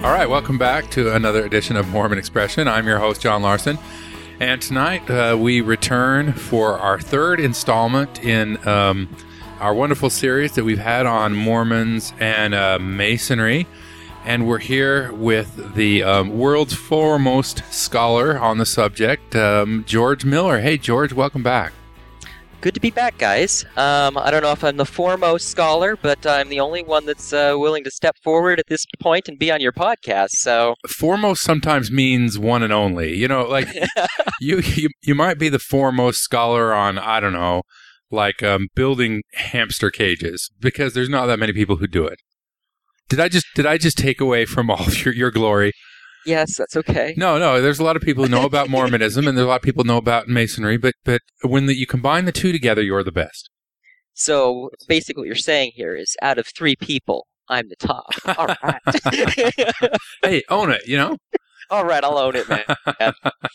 All right, welcome back to another edition of Mormon Expression. I'm your host, John Larson, and tonight we return for our third installment in our wonderful series that we've had on Mormons and Masonry, and we're here with the world's foremost scholar on the subject, George Miller. Hey, George, welcome back. Good to be back, guys. I don't know if I'm the foremost scholar, but I'm the only one that's willing to step forward at this point and be on your podcast. So foremost sometimes means one and only. You know, like you might be the foremost scholar on, I don't know, like building hamster cages, because there's not that many people who do it. Did I just take away from all of your glory? Yes, that's okay. No. There's a lot of people who know about Mormonism, and there's a lot of people who know about Masonry. But when you combine the two together, you're the best. So basically, what you're saying here is, out of three people, I'm the top. All right. Hey, own it. You know. All right, I'll own it, man.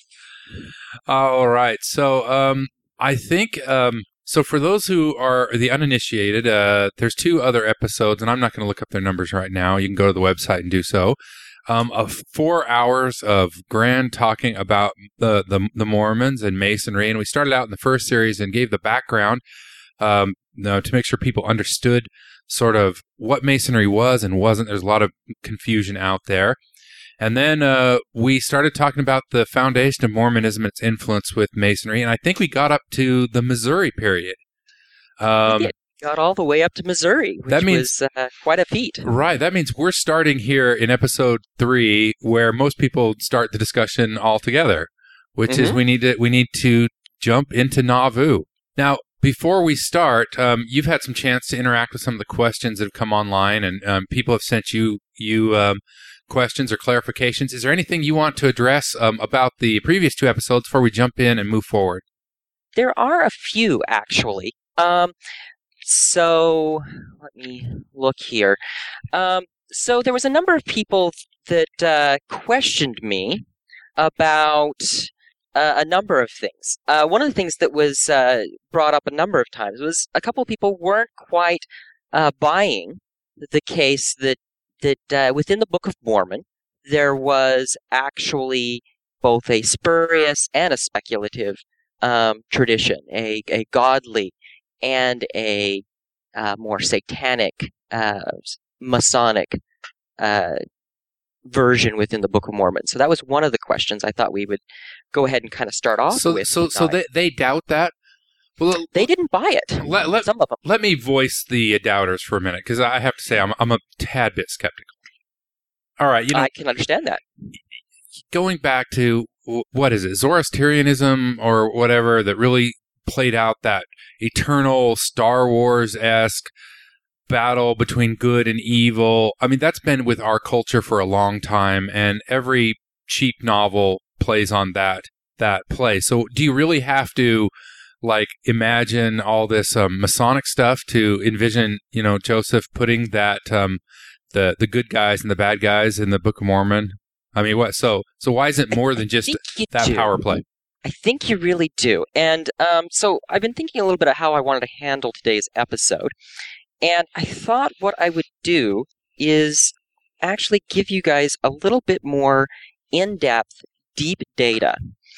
All right. So I think. So for those who are the uninitiated, there's two other episodes, and I'm not going to look up their numbers right now. You can go to the website and do so. Of 4 hours of grand talking about the Mormons and Masonry, and we started out in the first series and gave the background to make sure people understood sort of what Masonry was and wasn't. There's a lot of confusion out there. And then we started talking about the foundation of Mormonism and its influence with Masonry, and I think we got up to the Missouri period. We did. Got all the way up to Missouri, which was quite a feat. Right. That means we're starting here in episode 3, where most people start the discussion altogether, which is we need to jump into Nauvoo. Now, before we start, you've had some chance to interact with some of the questions that have come online, and people have sent you questions or clarifications. Is there anything you want to address about the previous 2 episodes before we jump in and move forward? There are a few, actually. So let me look here. So there was a number of people that questioned me about a number of things. One of the things that was brought up a number of times was a couple of people weren't quite buying the case that within the Book of Mormon there was actually both a spurious and a speculative tradition, a godly and a more satanic, Masonic version within the Book of Mormon. So that was one of the questions I thought we would go ahead and kind of start off with. So they doubt that? Well, they didn't buy it. Some of them. Let me voice the doubters for a minute, because I have to say I'm a tad bit skeptical. All right, I can understand that. Going back to, what is it, Zoroastrianism or whatever, that really played out that eternal Star Wars-esque battle between good and evil. I mean, that's been with our culture for a long time, and every cheap novel plays on that play. So do you really have to imagine all this Masonic stuff to envision, Joseph putting that the good guys and the bad guys in the Book of Mormon? I mean, what? So why is it more than just that power play? I think you really do. And so I've been thinking a little bit of how I wanted to handle today's episode. And I thought what I would do is actually give you guys a little bit more in-depth, deep data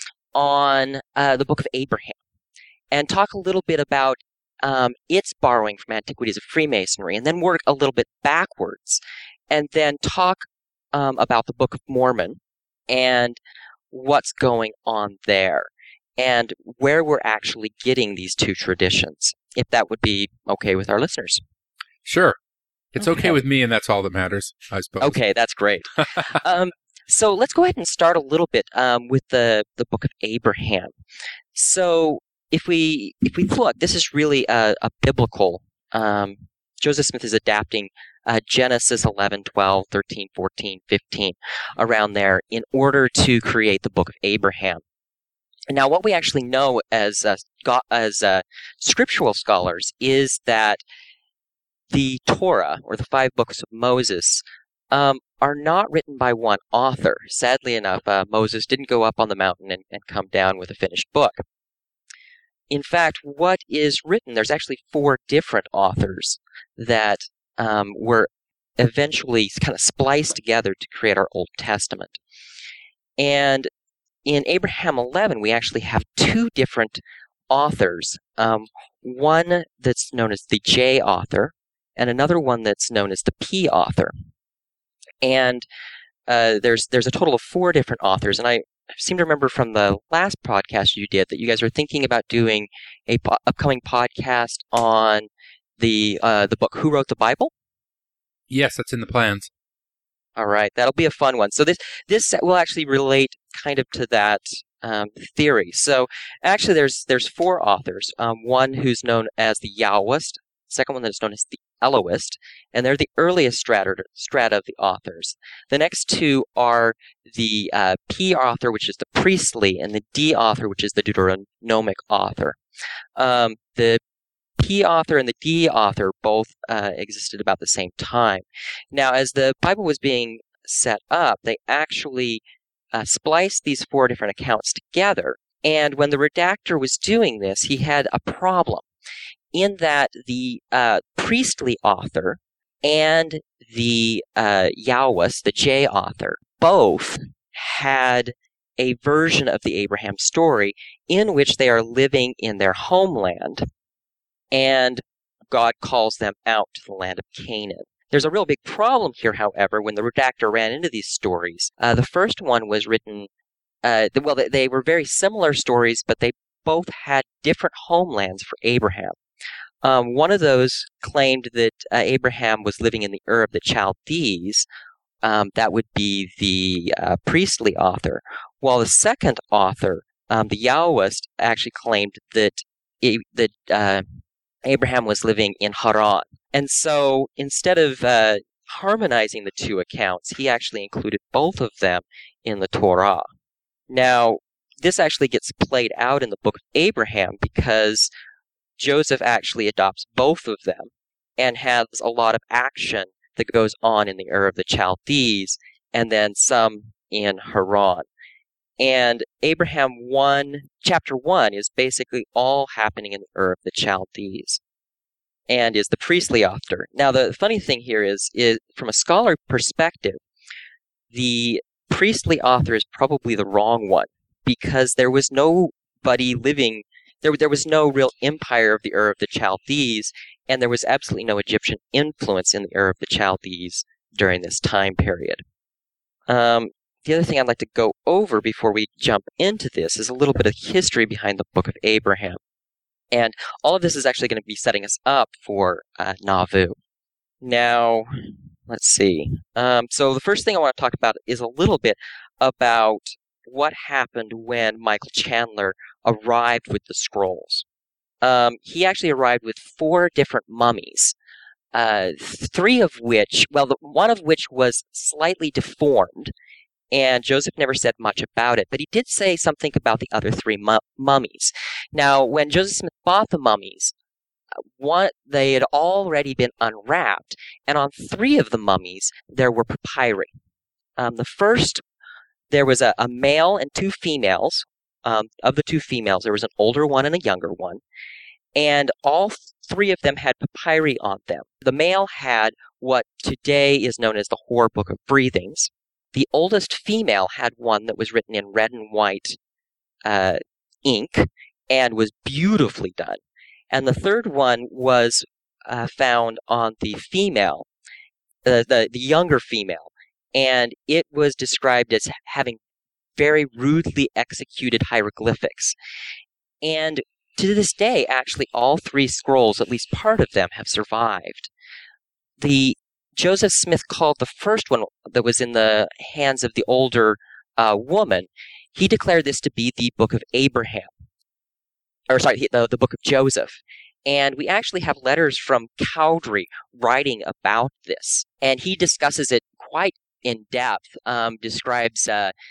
on the Book of Abraham, and talk a little bit about its borrowing from Antiquities of Freemasonry, and then work a little bit backwards, and then talk about the Book of Mormon and what's going on there, and where we're actually getting these two traditions, if that would be okay with our listeners. Sure. It's okay with me, and that's all that matters, I suppose. Okay, that's great. So let's go ahead and start a little bit with the Book of Abraham. So if we look, this is really a biblical. Joseph Smith is adapting Genesis 11, 12, 13, 14, 15, around there, in order to create the Book of Abraham. Now, what we actually know as scriptural scholars is that the Torah, or the 5 books of Moses, are not written by one author. Sadly enough, Moses didn't go up on the mountain and come down with a finished book. In fact, what is written, there's actually 4 different authors that were eventually kind of spliced together to create our Old Testament. And in Abraham 11, we actually have two different authors, one that's known as the J author, and another one that's known as the P author. And there's a total of 4 different authors, and I seem to remember from the last podcast you did that you guys are thinking about doing a upcoming podcast on the book Who Wrote the Bible? Yes, that's in the plans. All right, that'll be a fun one. So this will actually relate kind of to that theory. So actually, there's 4 authors. One who's known as the Yahwist, second one that's known as the Elohist, and they're the earliest strata of the authors. The next 2 are the P author, which is the priestly, and the D author, which is the Deuteronomic author. The P author and the D author both existed about the same time. Now, as the Bible was being set up, they actually spliced these 4 different accounts together. And when the redactor was doing this, he had a problem in that the priestly author and the Yahwist, the J author, both had a version of the Abraham story in which they are living in their homeland, and God calls them out to the land of Canaan. There's a real big problem here, however, when the redactor ran into these stories. The first one was written, they were very similar stories, but they both had different homelands for Abraham. One of those claimed that Abraham was living in the Ur of the Chaldees. That would be the priestly author. While the second author, the Yahwist, actually claimed that Abraham was living in Haran. And so instead of harmonizing the 2 accounts, he actually included both of them in the Torah. Now, this actually gets played out in the book of Abraham because Joseph actually adopts both of them and has a lot of action that goes on in the Ur of the Chaldees and then some in Haran. And Abraham 1, chapter 1, is basically all happening in the Ur of the Chaldees and is the priestly author. Now, the funny thing here is from a scholar perspective, the priestly author is probably the wrong one because there was nobody living, there was no real empire of the Ur of the Chaldees, and there was absolutely no Egyptian influence in the Ur of the Chaldees during this time period. The other thing I'd like to go over before we jump into this is a little bit of history behind the Book of Abraham. And all of this is actually going to be setting us up for Nauvoo. Now, let's see. So the first thing I want to talk about is a little bit about what happened when Michael Chandler arrived with the scrolls. He actually arrived with 4 different mummies. 3 of which, one of which was slightly deformed, and Joseph never said much about it, but he did say something about the other 3 mummies. Now, when Joseph Smith bought the mummies, they had already been unwrapped, and on 3 of the mummies, there were papyri. The first, there was a male and 2 females. Of the 2 females, there was an older one and a younger one, and all 3 of them had papyri on them. The male had what today is known as the Hor Book of Breathings. The oldest female had one that was written in red and white ink and was beautifully done. And the third one was found on the female, the younger female, and it was described as having very rudely executed hieroglyphics. And to this day, actually, all 3 scrolls, at least part of them, have survived. The Joseph Smith called the first one that was in the hands of the older woman, he declared this to be the Book of Abraham. The Book of Joseph. And we actually have letters from Cowdery writing about this. And he discusses it quite in depth, describes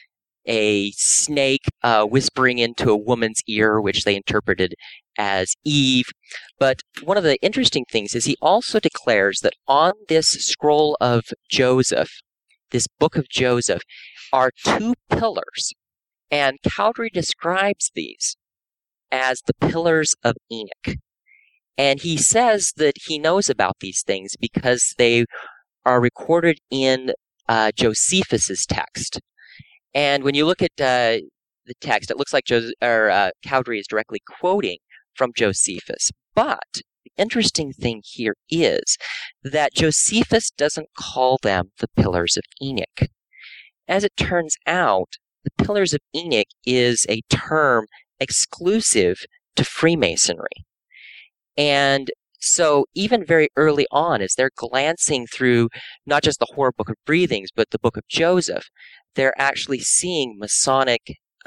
a snake whispering into a woman's ear, which they interpreted as Eve. But one of the interesting things is he also declares that on this scroll of Joseph, this Book of Joseph, are 2 pillars. And Cowdery describes these as the pillars of Enoch. And he says that he knows about these things because they are recorded in Josephus's text. And when you look at the text, it looks like Cowdery is directly quoting from Josephus. But the interesting thing here is that Josephus doesn't call them the Pillars of Enoch. As it turns out, the Pillars of Enoch is a term exclusive to Freemasonry. And so even very early on, as they're glancing through not just the Horror Book of Breathings, but the Book of Joseph, they're actually seeing Masonic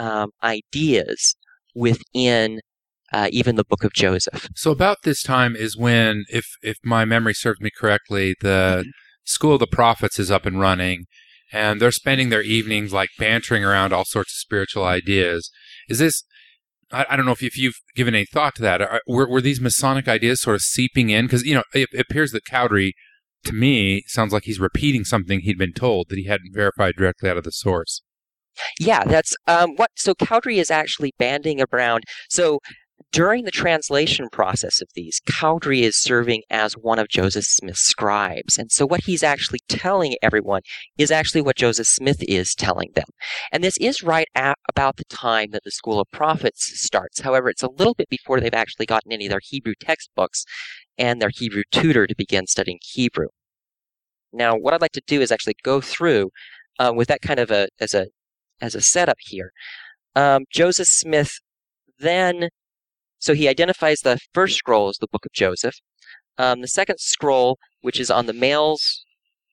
ideas within even the Book of Joseph. So about this time is when, if my memory serves me correctly, the School of the Prophets is up and running, and they're spending their evenings like bantering around all sorts of spiritual ideas. Is this... I don't know if you've given any thought to that. Were these Masonic ideas sort of seeping in? Because, it appears that Cowdery, to me, sounds like he's repeating something he'd been told that he hadn't verified directly out of the source. Yeah, that's so Cowdery is actually banding around. So during the translation process of these, Cowdery is serving as one of Joseph Smith's scribes. And so what he's actually telling everyone is actually what Joseph Smith is telling them. And this is right at about the time that the School of Prophets starts. However, it's a little bit before they've actually gotten any of their Hebrew textbooks and their Hebrew tutor to begin studying Hebrew. Now, what I'd like to do is actually go through with that kind of as a setup here. Joseph Smith then... So he identifies the first scroll as the Book of Joseph. The second scroll, which is on the male's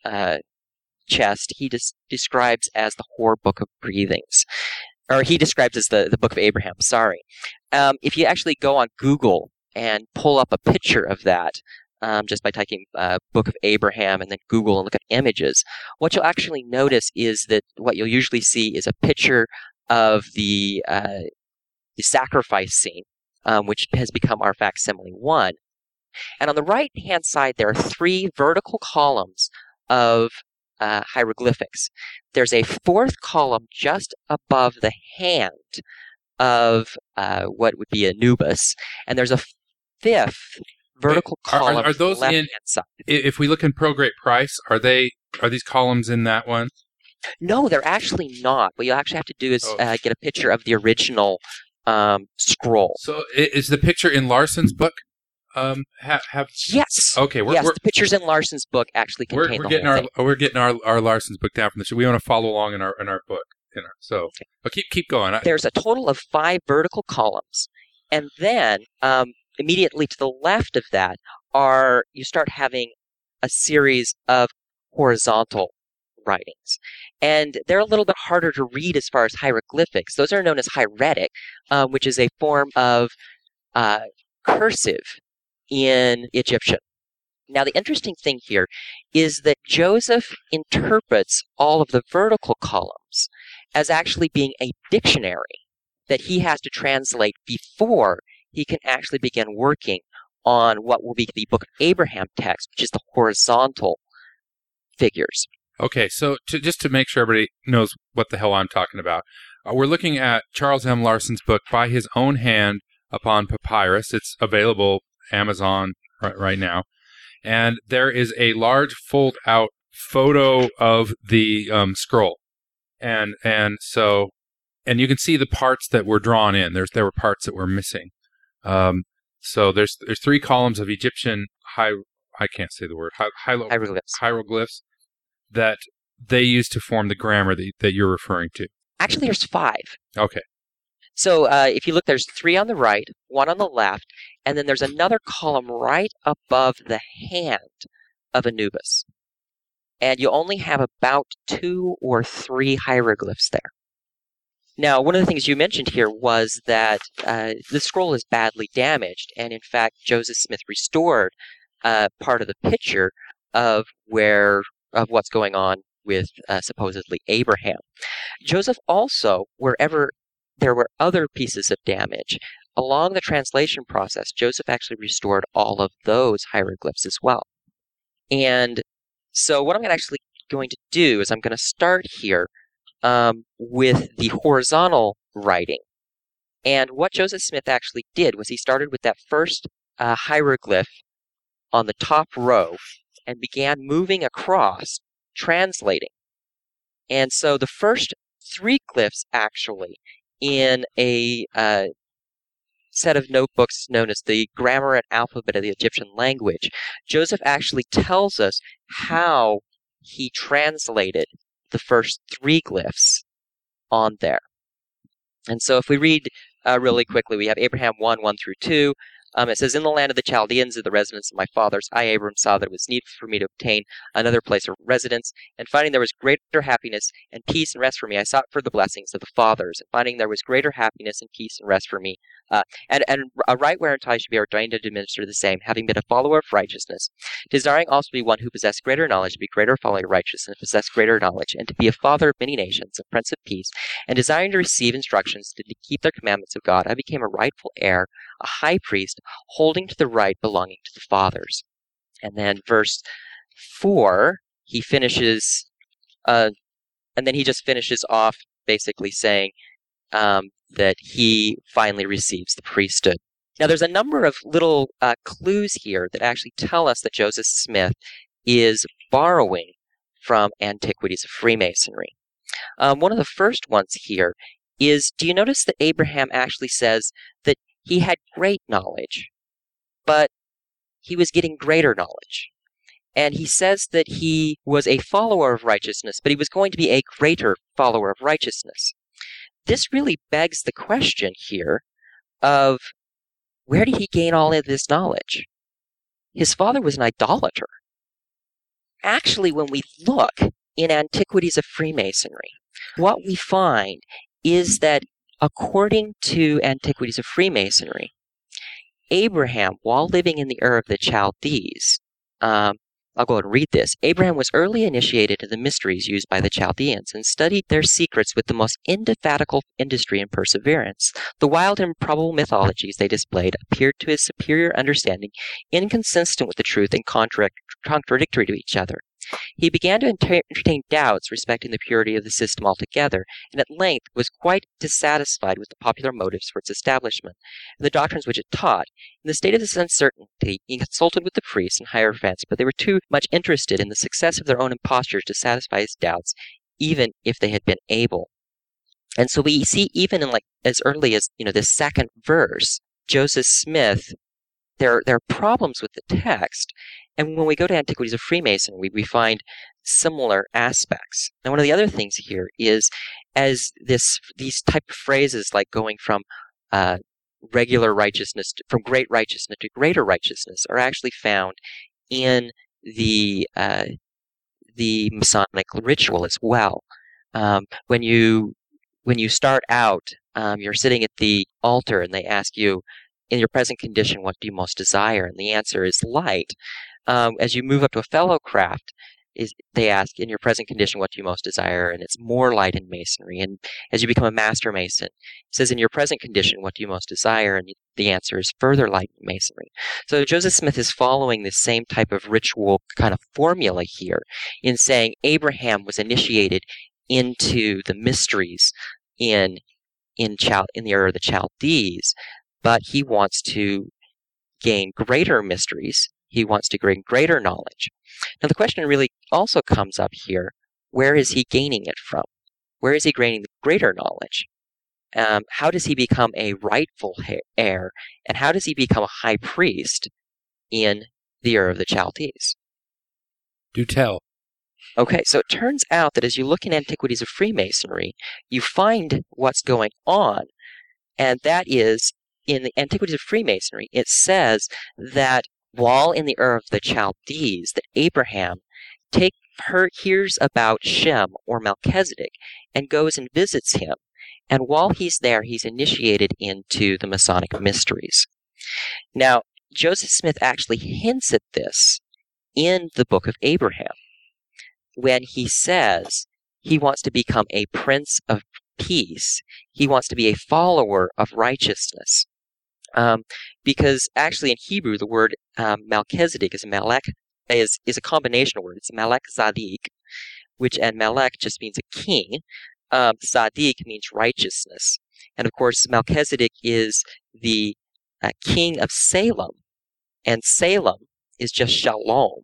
chest, he describes as the Horror Book of Breathings. Or he describes as the Book of Abraham, sorry. If you actually go on Google and pull up a picture of that, just by typing Book of Abraham and then Google and look at images, what you'll actually notice is that what you'll usually see is a picture of the sacrifice scene. Which has become our facsimile 1. And on the right-hand side, there are 3 vertical columns of hieroglyphics. There's a 4th column just above the hand of what would be Anubis, and there's a 5th vertical column are those on the left-hand side. If we look in Pro Great Price, are these columns in that one? No, they're actually not. What you'll actually have to do is get a picture of the original scroll. So is the picture in Larson's book? Yes. Okay. The pictures in Larson's book actually contain the whole thing. We're getting our Larson's book down from the show. We want to follow along in our book. But keep going. There's a total of 5 vertical columns, and then immediately to the left of that you start having a series of horizontal writings. And they're a little bit harder to read as far as hieroglyphics. Those are known as hieratic, which is a form of cursive in Egyptian. Now, the interesting thing here is that Joseph interprets all of the vertical columns as actually being a dictionary that he has to translate before he can actually begin working on what will be the Book of Abraham text, which is the horizontal figures. Okay, so just to make sure everybody knows what the hell I'm talking about, we're looking at Charles M. Larson's book by his own hand upon papyrus. It's available Amazon right now. And there is a large fold-out photo of the scroll. And you can see the parts that were drawn in. There were parts that were missing. So there's 3 columns of Egyptian I can't say the word hieroglyphs that they use to form the grammar that you're referring to. Actually, there's 5. Okay. So if you look, there's 3 on the right, 1 on the left, and then there's another column right above the hand of Anubis. And you only have about 2 or 3 hieroglyphs there. Now, one of the things you mentioned here was that the scroll is badly damaged, and in fact, Joseph Smith restored part of the picture of what's going on with supposedly Abraham. Joseph also, wherever there were other pieces of damage, along the translation process, Joseph actually restored all of those hieroglyphs as well. And so what I'm actually going to do is I'm going to start here with the horizontal writing. And what Joseph Smith actually did was he started with that first hieroglyph on the top row, and began moving across, translating. And so the first 3 glyphs, actually, in a set of notebooks known as the Grammar and Alphabet of the Egyptian Language, Joseph actually tells us how he translated the first 3 glyphs on there. And so if we read really quickly, we have Abraham 1:1 through 2. It says, "In the land of the Chaldeans, in the residence of my fathers, I, Abram, saw that it was needful for me to obtain another place of residence. And finding there was greater happiness and peace and rest for me, I sought for the blessings of the fathers. And finding there was greater happiness and peace and rest for me, and a right whereunto I should be ordained to administer the same, having been a follower of righteousness, desiring also to be one who possessed greater knowledge, to be greater follower of righteousness, possess greater knowledge, and to be a father of many nations, a prince of peace, and desiring to receive instructions to keep their commandments of God, I became a rightful heir, a high priest, holding to the right belonging to the fathers." And then verse 4, he finishes, and then he just finishes off basically saying that he finally receives the priesthood. Now, there's a number of little clues here that actually tell us that Joseph Smith is borrowing from Antiquities of Freemasonry. One of the first ones here is, do you notice that Abraham actually says that he had great knowledge, but he was getting greater knowledge? And he says that he was a follower of righteousness, but he was going to be a greater follower of righteousness. This really begs the question here of, where did he gain all of this knowledge? His father was an idolater. Actually, when we look in Antiquities of Freemasonry, what we find is that according to Antiquities of Freemasonry, Abraham, while living in the Ur of the Chaldees, I'll go ahead and read this. Abraham was early initiated in the mysteries used by the Chaldeans and studied their secrets with the most indefatigable industry and perseverance. The wild and improbable mythologies they displayed appeared to his superior understanding inconsistent with the truth and contradictory to each other. He began to entertain doubts respecting the purity of the system altogether, and at length was quite dissatisfied with the popular motives for its establishment, and the doctrines which it taught. In the state of this uncertainty, he consulted with the priests and hierophants, but they were too much interested in the success of their own impostures to satisfy his doubts, even if they had been able. And so we see, even in as early as this second verse, Joseph Smith, there are problems with the text. And when we go to Antiquities of Freemasonry, we find similar aspects. And one of the other things here is, as these type of phrases like going from regular righteousness, from great righteousness to greater righteousness, are actually found in the Masonic ritual as well. When you start out, you're sitting at the altar, and they ask you, in your present condition, what do you most desire? And the answer is light. As you move up to a fellow craft, they ask, in your present condition, what do you most desire? And it's more light in masonry. And as you become a master mason, it says, in your present condition, what do you most desire? And the answer is further light in masonry. So Joseph Smith is following the same type of ritual kind of formula here in saying Abraham was initiated into the mysteries in the Ur of the Chaldees, but he wants to gain greater mysteries. He wants to gain greater knowledge. Now, the question really also comes up here, where is he gaining it from? Where is he gaining the greater knowledge? How does he become a rightful heir? And how does he become a high priest in the Ur of the Chaldees? Do tell. Okay, so it turns out that as you look in Antiquities of Freemasonry, you find what's going on, and that is, in the Antiquities of Freemasonry, it says that while in the Ur of the Chaldees, that Abraham hears about Shem or Melchizedek and goes and visits him. And while he's there, he's initiated into the Masonic mysteries. Now, Joseph Smith actually hints at this in the Book of Abraham when he says he wants to become a prince of peace. He wants to be a follower of righteousness. Because actually in Hebrew, the word Melchizedek is a combination word. It's Melech Zadik, and Melech just means a king. Zadik means righteousness. And of course, Melchizedek is the king of Salem, and Salem is just Shalom,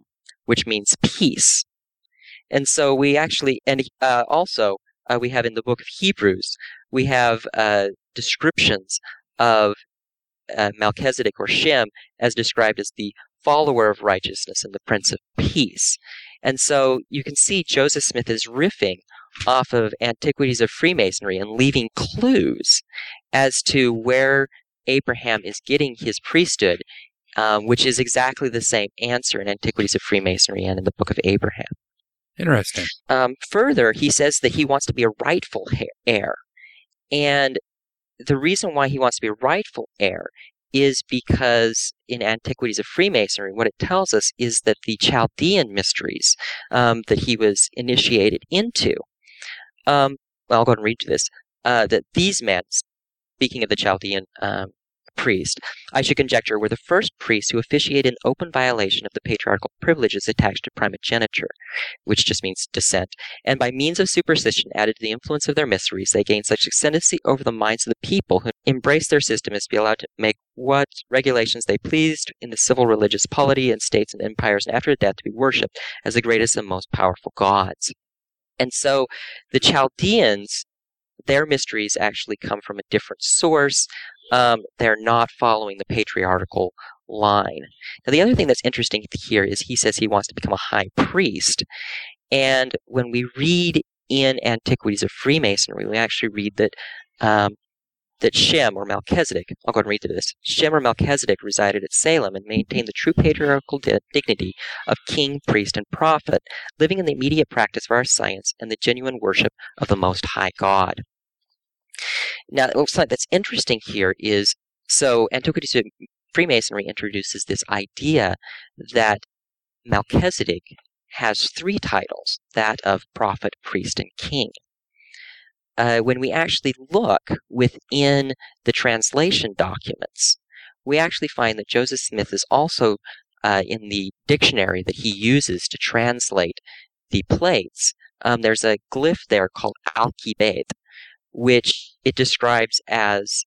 which means peace. And so we actually, and also we have in the book of Hebrews, we have descriptions of Melchizedek or Shem as described as the follower of righteousness and the prince of peace. And so you can see Joseph Smith is riffing off of Antiquities of Freemasonry and leaving clues as to where Abraham is getting his priesthood, which is exactly the same answer in Antiquities of Freemasonry and in the Book of Abraham. Interesting. Further, he says that he wants to be a rightful heir. And the reason why he wants to be a rightful heir is because in Antiquities of Freemasonry, what it tells us is that the Chaldean mysteries that he was initiated into, well, I'll go ahead and read you this, that these men, speaking of the Chaldean priest, I should conjecture, were the first priests who officiated in open violation of the patriarchal privileges attached to primogeniture, which just means descent, and by means of superstition added to the influence of their mysteries, they gained such ascendancy over the minds of the people who embraced their system as to be allowed to make what regulations they pleased in the civil religious polity and states and empires, and after death to be worshipped as the greatest and most powerful gods. And so the Chaldeans, their mysteries actually come from a different source. They're not following the patriarchal line. Now, the other thing that's interesting here is he says he wants to become a high priest. And when we read in Antiquities of Freemasonry, we actually read that that Shem or Melchizedek, I'll go ahead and read through this, Shem or Melchizedek resided at Salem and maintained the true patriarchal dignity of king, priest, and prophet, living in the immediate practice of our science and the genuine worship of the Most High God. Now, something that's interesting here is, so Antiquities of Freemasonry introduces this idea that Melchizedek has three titles, that of prophet, priest, and king. When we actually look within the translation documents, we actually find that Joseph Smith is also in the dictionary that he uses to translate the plates. There's a glyph there called Al-Kibet, which it describes as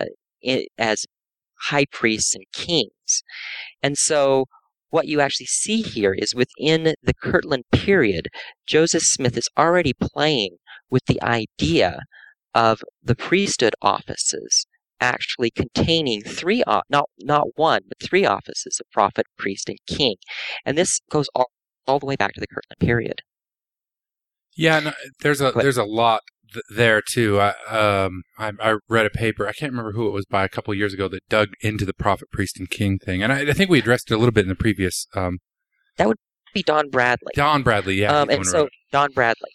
high priests and kings. And so what you actually see here is within the Kirtland period, Joseph Smith is already playing with the idea of the priesthood offices actually containing three, not one, but three offices of prophet, priest, and king. And this goes all the way back to the Kirtland period. Yeah, no, there's a lot there too. I read a paper. I can't remember who it was by a couple of years ago that dug into the prophet, priest, and king thing, and I think we addressed it a little bit in the previous. That would be Don Bradley. Don Bradley, yeah. Don Bradley.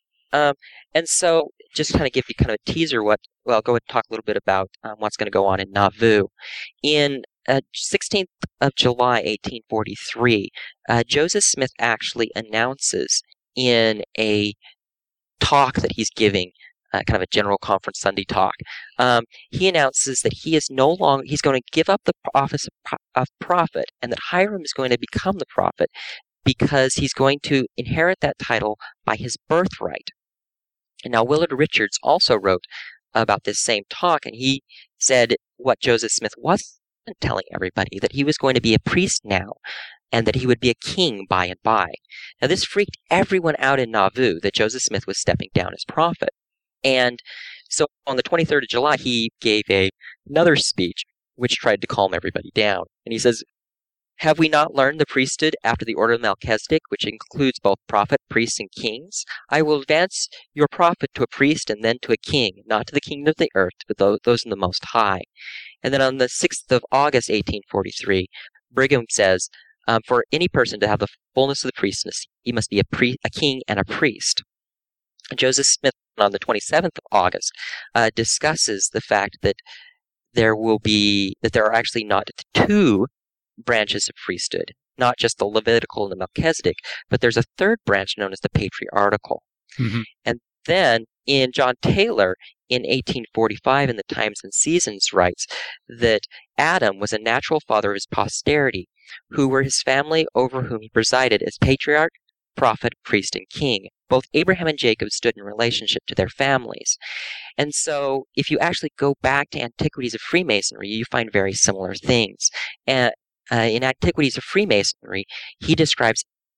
And so, just kind of give you kind of a teaser. Go ahead and talk a little bit about what's going to go on in Nauvoo. In 16th of July, 1843, Joseph Smith actually announces in a talk that he's giving, kind of a general conference Sunday talk, he announces that he's going to give up the office of prophet, and that Hiram is going to become the prophet because he's going to inherit that title by his birthright. And now Willard Richards also wrote about this same talk, and he said what Joseph Smith wasn't telling everybody, that he was going to be a priest now, and that he would be a king by and by. Now, this freaked everyone out in Nauvoo, that Joseph Smith was stepping down as prophet. And so on the 23rd of July, he gave another speech, which tried to calm everybody down. And he says, "Have we not learned the priesthood after the order of Melchizedek, which includes both prophet, priests, and kings? I will advance your prophet to a priest and then to a king, not to the kingdom of the earth, but those in the Most High." And then on the 6th of August, 1843, Brigham says, for any person to have the fullness of the priestess, he must be a king and a priest. And Joseph Smith, on the 27th of August, discusses the fact that there are actually not two branches of priesthood, not just the Levitical and the Melchizedek, but there's a third branch known as the patriarchal. Mm-hmm. And then in John Taylor, in 1845, in the Times and Seasons, writes that Adam was a natural father of his posterity, who were his family over whom he presided as patriarch, prophet, priest, and king. Both Abraham and Jacob stood in relationship to their families. And so if you actually go back to Antiquities of Freemasonry, you find very similar things. And in Antiquities of Freemasonry, he describes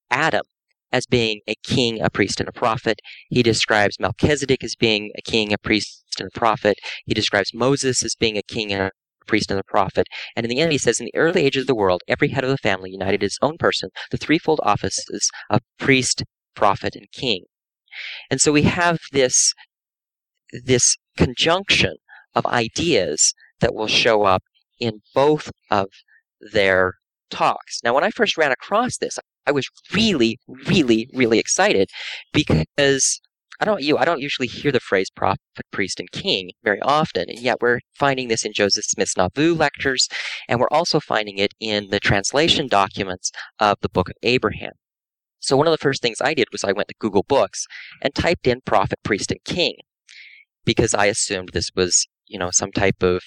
Adam as being a king, a priest, and a prophet. He describes Melchizedek as being a king, a priest, and a prophet. He describes Moses as being a king and a priest and a prophet. And in the end, he says, in the early ages of the world, every head of the family united his own person, the threefold offices of priest, prophet, and king. And so we have this conjunction of ideas that will show up in both of their talks. Now, when I first ran across this, I was really, really, really excited because I don't usually hear the phrase prophet, priest, and king very often, and yet we're finding this in Joseph Smith's Nauvoo lectures, and we're also finding it in the translation documents of the Book of Abraham. So one of the first things I did was I went to Google Books and typed in prophet, priest, and king, because I assumed this was, some type of,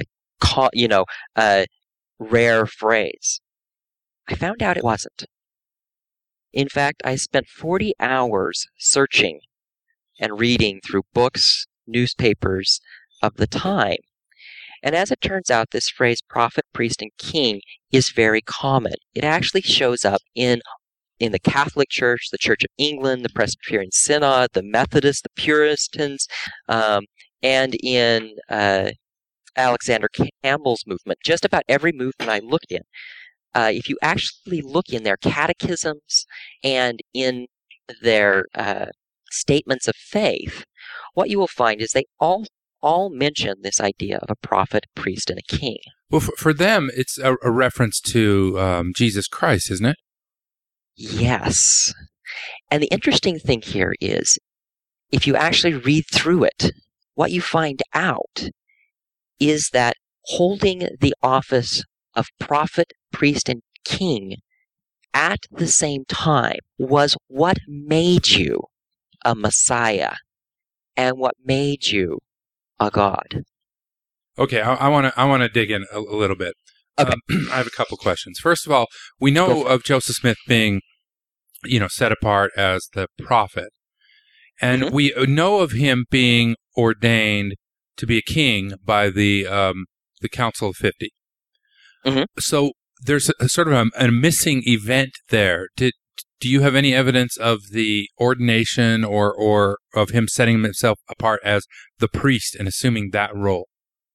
rare phrase. I found out it wasn't. In fact, I spent 40 hours searching and reading through books, newspapers of the time. And as it turns out, this phrase prophet, priest, and king is very common. It actually shows up in the Catholic Church, the Church of England, the Presbyterian Synod, the Methodists, the Puritans, and in Alexander Campbell's movement. Just about every movement I looked in. If you actually look in their catechisms and in their statements of faith, what you will find is they all mention this idea of a prophet, priest, and a king. Well, for them, it's a reference to Jesus Christ, isn't it? Yes. And the interesting thing here is, if you actually read through it, what you find out is that holding the office of prophet, priest, and king at the same time was what made you a Messiah and what made you a God. Okay, I want to dig in a little bit. Okay. I have a couple questions. First of all, we know of Joseph Smith being, set apart as the prophet, and we know of him being ordained to be a king by the Council of 50. So there's a sort of a missing event there. Do you have any evidence of the ordination or of him setting himself apart as the priest and assuming that role?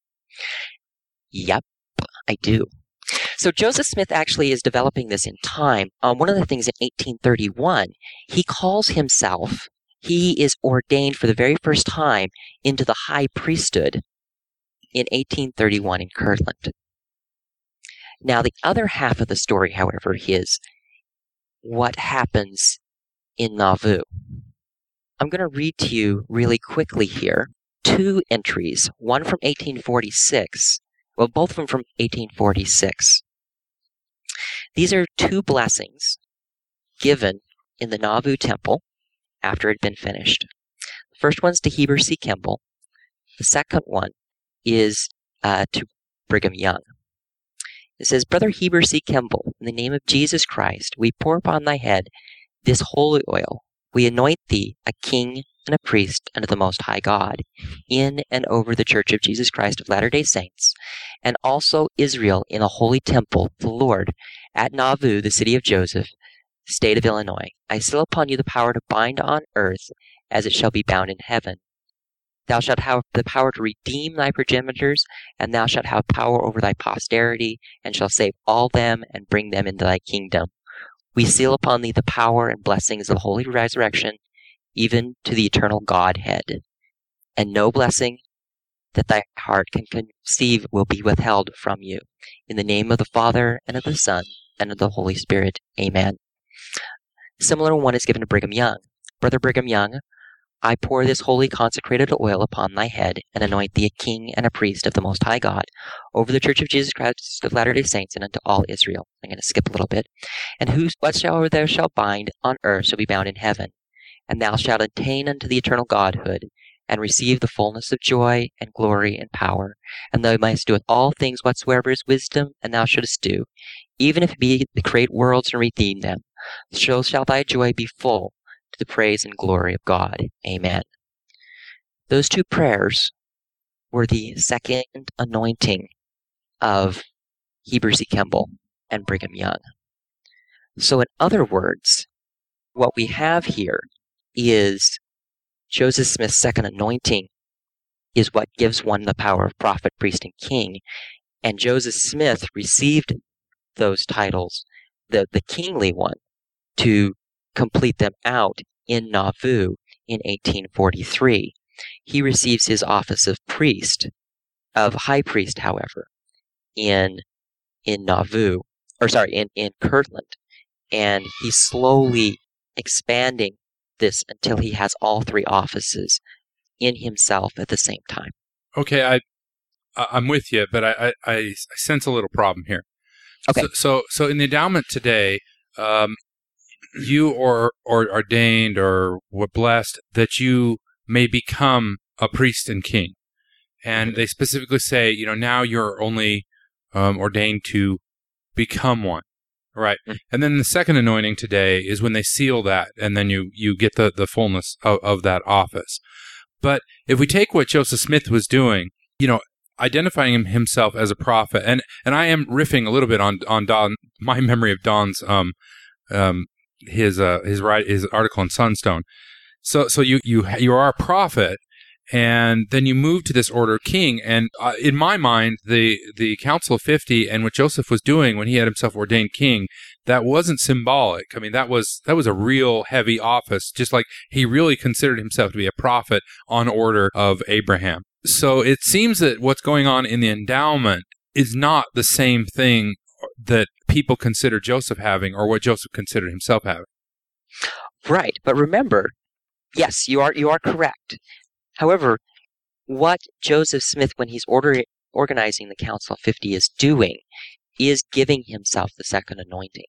Yep, I do. So Joseph Smith actually is developing this in time. One of the things in 1831, he calls himself, he is ordained for the very first time into the high priesthood in 1831 in Kirtland. Now, the other half of the story, however, is what happens in Nauvoo. I'm going to read to you really quickly here two entries, one from 1846, well, both of them from 1846. These are two blessings given in the Nauvoo Temple after it had been finished. The first one's to Heber C. Kimball. The second one is to Brigham Young. It says, Brother Heber C. Kimball, in the name of Jesus Christ, we pour upon thy head this holy oil. We anoint thee a king and a priest unto the Most High God, in and over the Church of Jesus Christ of Latter-day Saints, and also Israel in a holy temple, the Lord, at Nauvoo, the city of Joseph, state of Illinois. I seal upon you the power to bind on earth as it shall be bound in heaven. Thou shalt have the power to redeem thy progenitors, and thou shalt have power over thy posterity, and shall save all them and bring them into thy kingdom. We seal upon thee the power and blessings of the holy resurrection, even to the eternal Godhead. And no blessing that thy heart can conceive will be withheld from you. In the name of the Father, and of the Son, and of the Holy Spirit. Amen. Similar one is given to Brigham Young. Brother Brigham Young, I pour this holy consecrated oil upon thy head, and anoint thee a king and a priest of the Most High God, over the Church of Jesus Christ of Latter-day Saints, and unto all Israel. I'm going to skip a little bit. And whatsoever thou shalt bind on earth shall be bound in heaven. And thou shalt attain unto the eternal Godhood, and receive the fullness of joy, and glory, and power. And thou mayest do with all things whatsoever is wisdom, and thou shouldest do, even if it be to create worlds and redeem them. So shall thy joy be full, to the praise and glory of God. Amen. Those two prayers were the second anointing of Heber C. Kimball and Brigham Young. So in other words, what we have here is Joseph Smith's second anointing is what gives one the power of prophet, priest, and king. And Joseph Smith received those titles, the kingly one, to complete them out in Nauvoo in 1843. He receives his office of high priest, however, in Nauvoo, in Kirtland. And he's slowly expanding this until he has all three offices in himself at the same time. Okay, I'm with you, but I sense a little problem here. Okay. So in the endowment today, you are ordained or were blessed that you may become a priest and king. And they specifically say, now you're only ordained to become one. Right. And then the second anointing today is when they seal that, and then you get the fullness of that office. But if we take what Joseph Smith was doing, identifying himself as a prophet, and I am riffing a little bit on Don, my memory of Don's his article in Sunstone. So you are a prophet, and then you move to this order of king. And in my mind, the Council of 50 and what Joseph was doing when he had himself ordained king, that wasn't symbolic. I mean, that was a real heavy office, just like he really considered himself to be a prophet on order of Abraham. So it seems that what's going on in the endowment is not the same thing that people consider Joseph having or what Joseph considered himself having. Right. But remember, yes, you are correct. However, what Joseph Smith, when he's organizing the Council of 50, is doing is giving himself the second anointing.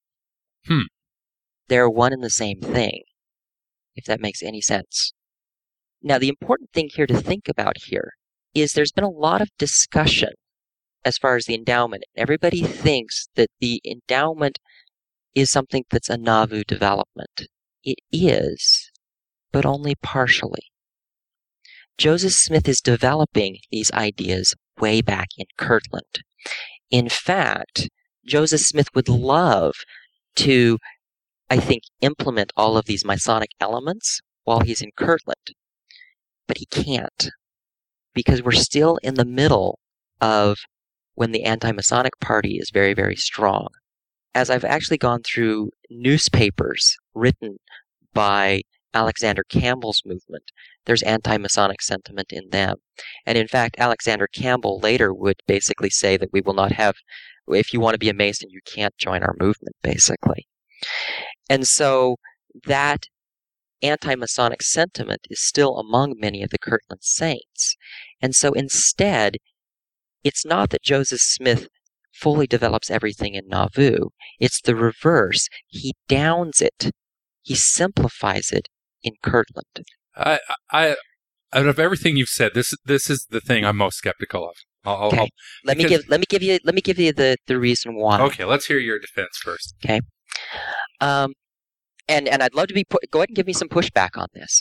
They're one and the same thing, if that makes any sense. Now, the important thing here to think about here is there's been a lot of discussion as far as the endowment. Everybody thinks that the endowment is something that's a Nauvoo development. It is, but only partially. Joseph Smith is developing these ideas way back in Kirtland. In fact, Joseph Smith would love to, I think, implement all of these Masonic elements while he's in Kirtland. But he can't, because we're still in the middle of when the anti-Masonic party is very, very strong. As I've actually gone through newspapers written by Alexander Campbell's movement, there's anti-Masonic sentiment in them. And in fact, Alexander Campbell later would basically say that we will not have, if you want to be a Mason, you can't join our movement, basically. And so that anti-Masonic sentiment is still among many of the Kirtland saints. And so instead, it's not that Joseph Smith fully develops everything in Nauvoo. It's the reverse. He downs it. He simplifies it in Kirtland. Out of everything you've said, this is the thing I'm most skeptical of. Okay. Let me give you the reason why. Okay, let's hear your defense first. Okay. And I'd love to go ahead and give me some pushback on this.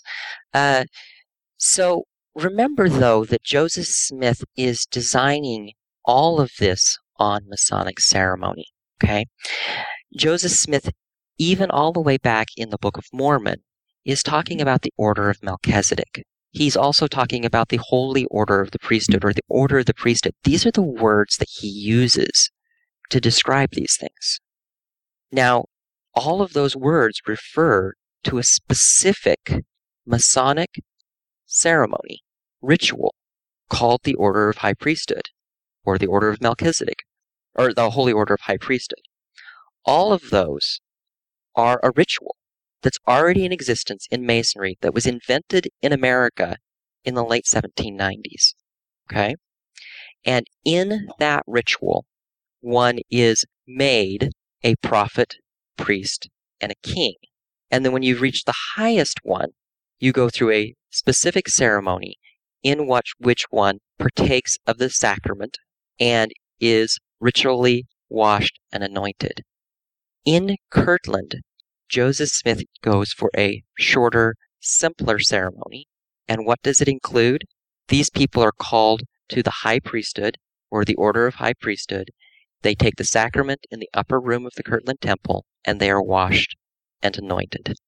So remember, though, that Joseph Smith is designing all of this on Masonic ceremony. Okay. Joseph Smith, even all the way back in the Book of Mormon, is talking about the order of Melchizedek. He's also talking about the holy order of the priesthood, or the order of the priesthood. These are the words that he uses to describe these things. Now, all of those words refer to a specific Masonic ceremony, ritual, called the Order of High Priesthood, or the Order of Melchizedek, or the Holy Order of High Priesthood. All of those are a ritual that's already in existence in Masonry that was invented in America in the late 1790s. Okay? And in that ritual, one is made a prophet, priest, and a king. And then when you've reached the highest one, you go through a specific ceremony in which one partakes of the sacrament and is ritually washed and anointed. In Kirtland, Joseph Smith goes for a shorter, simpler ceremony. And what does it include? These people are called to the high priesthood, or the order of high priesthood. They take the sacrament in the upper room of the Kirtland Temple, and they are washed and anointed.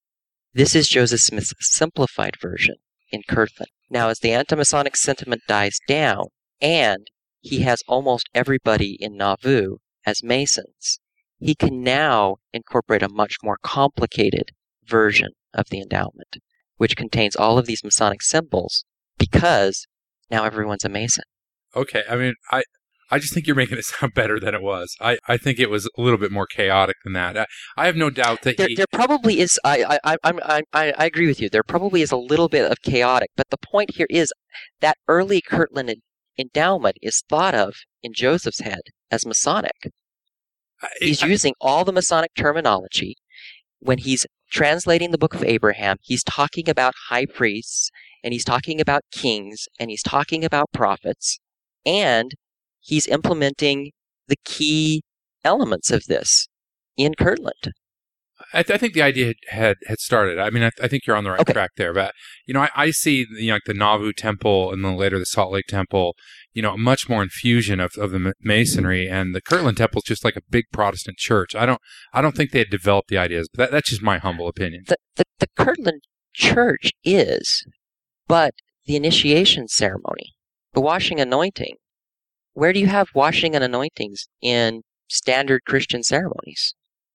This is Joseph Smith's simplified version in Kirtland. Now, as the anti-Masonic sentiment dies down, and he has almost everybody in Nauvoo as Masons, he can now incorporate a much more complicated version of the endowment, which contains all of these Masonic symbols, because now everyone's a Mason. Okay, I mean, I just think you're making it sound better than it was. I think it was a little bit more chaotic than that. I have no doubt that there probably is. I agree with you. There probably is a little bit of chaotic, but the point here is that early Kirtland endowment is thought of in Joseph's head as Masonic. He's using all the Masonic terminology. When he's translating the Book of Abraham, he's talking about high priests, and he's talking about kings, and he's talking about prophets, and he's implementing the key elements of this in Kirtland. I think the idea had started. I mean, I think you're on the right track there. But, I see, like the Nauvoo Temple and then later the Salt Lake Temple, much more infusion of the Masonry. And the Kirtland Temple is just like a big Protestant church. I don't think they had developed the ideas. But that's just my humble opinion. The Kirtland Church is, but the initiation ceremony, the washing anointing, where do you have washing and anointings in standard Christian ceremonies?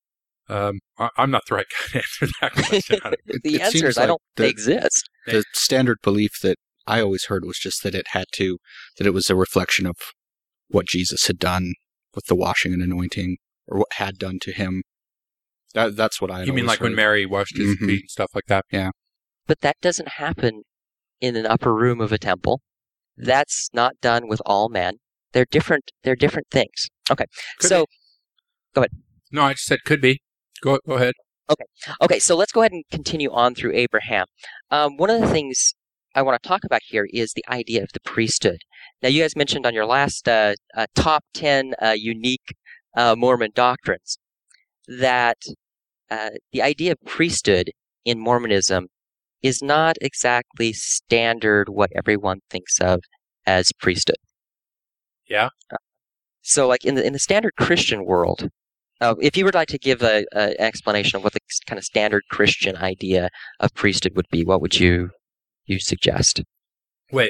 I'm not the right guy to answer that question. The answer is I don't think they exist. The standard belief that I always heard was just that that it was a reflection of what Jesus had done with the washing and anointing, or what had done to him. That's what I. You mean like when Mary washed his feet and stuff like that? Yeah. But that doesn't happen in an upper room of a temple. That's not done with all men. They're different. They're different things. Okay. Go ahead. No, I just said could be. Go ahead. Okay. So let's go ahead and continue on through Abraham. One of the things I want to talk about here is the idea of the priesthood. Now, you guys mentioned on your last top 10 unique Mormon doctrines that the idea of priesthood in Mormonism is not exactly standard what everyone thinks of as priesthood. Yeah. So, like in the standard Christian world, if you would like to give an explanation of what the kind of standard Christian idea of priesthood would be, what would you suggest? Wait,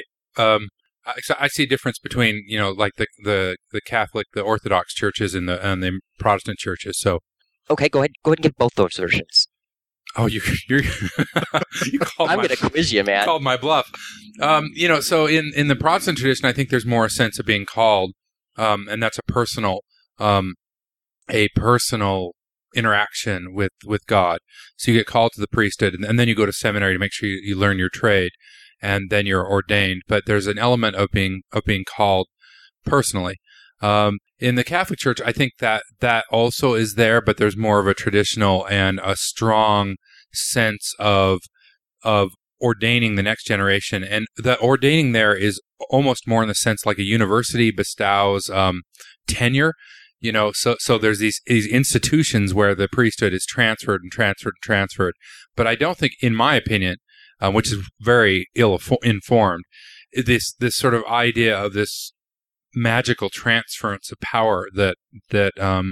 I see a difference between like the Catholic, the Orthodox churches, and the Protestant churches. So, okay, go ahead and give both those versions. Oh, you're you called. I'm going to quiz you, man. You called my bluff. So in the Protestant tradition, I think there's more a sense of being called, and that's a personal interaction with God. So you get called to the priesthood, and then you go to seminary to make sure you learn your trade, and then you're ordained. But there's an element of being called personally. In the Catholic Church, I think that also is there, but there's more of a traditional and a strong sense of ordaining the next generation. And the ordaining there is almost more in the sense like a university bestows tenure. So there's these institutions where the priesthood is transferred. But I don't think, in my opinion, which is very ill-informed, this sort of idea of this magical transference of power that the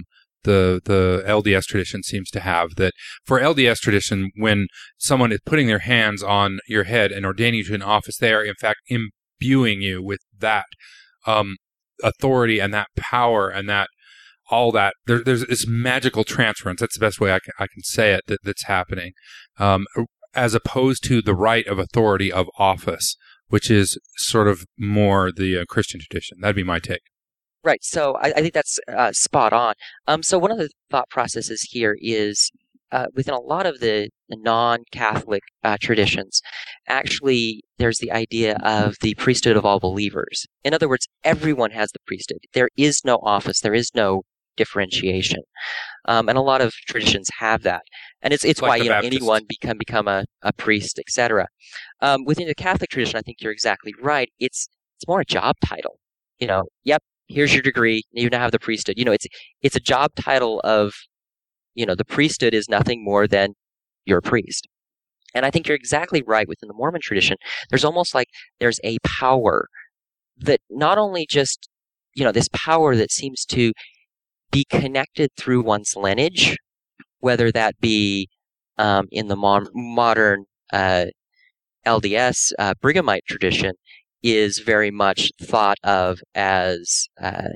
LDS tradition seems to have. That for LDS tradition, when someone is putting their hands on your head and ordaining you to an office, they are in fact imbuing you with that authority and that power and that all that. There's this magical transference. That's the best way I can say it. That's happening, as opposed to the right of authority of office, which is sort of more the Christian tradition. That'd be my take. Right. So I think that's spot on. So one of the thought processes here is within a lot of the non-Catholic traditions, actually there's the idea of the priesthood of all believers. In other words, everyone has the priesthood. There is no office. There is no differentiation. And a lot of traditions have that. And it's like why anyone can become a priest, etc. Within the Catholic tradition, I think you're exactly right. It's more a job title. Yep, here's your degree. You now have the priesthood. It's a job title of, the priesthood is nothing more than you're a priest. And I think you're exactly right. Within the Mormon tradition, there's almost like there's a power that not only just, this power that seems to be connected through one's lineage, whether that be in the modern LDS Brighamite tradition is very much thought of as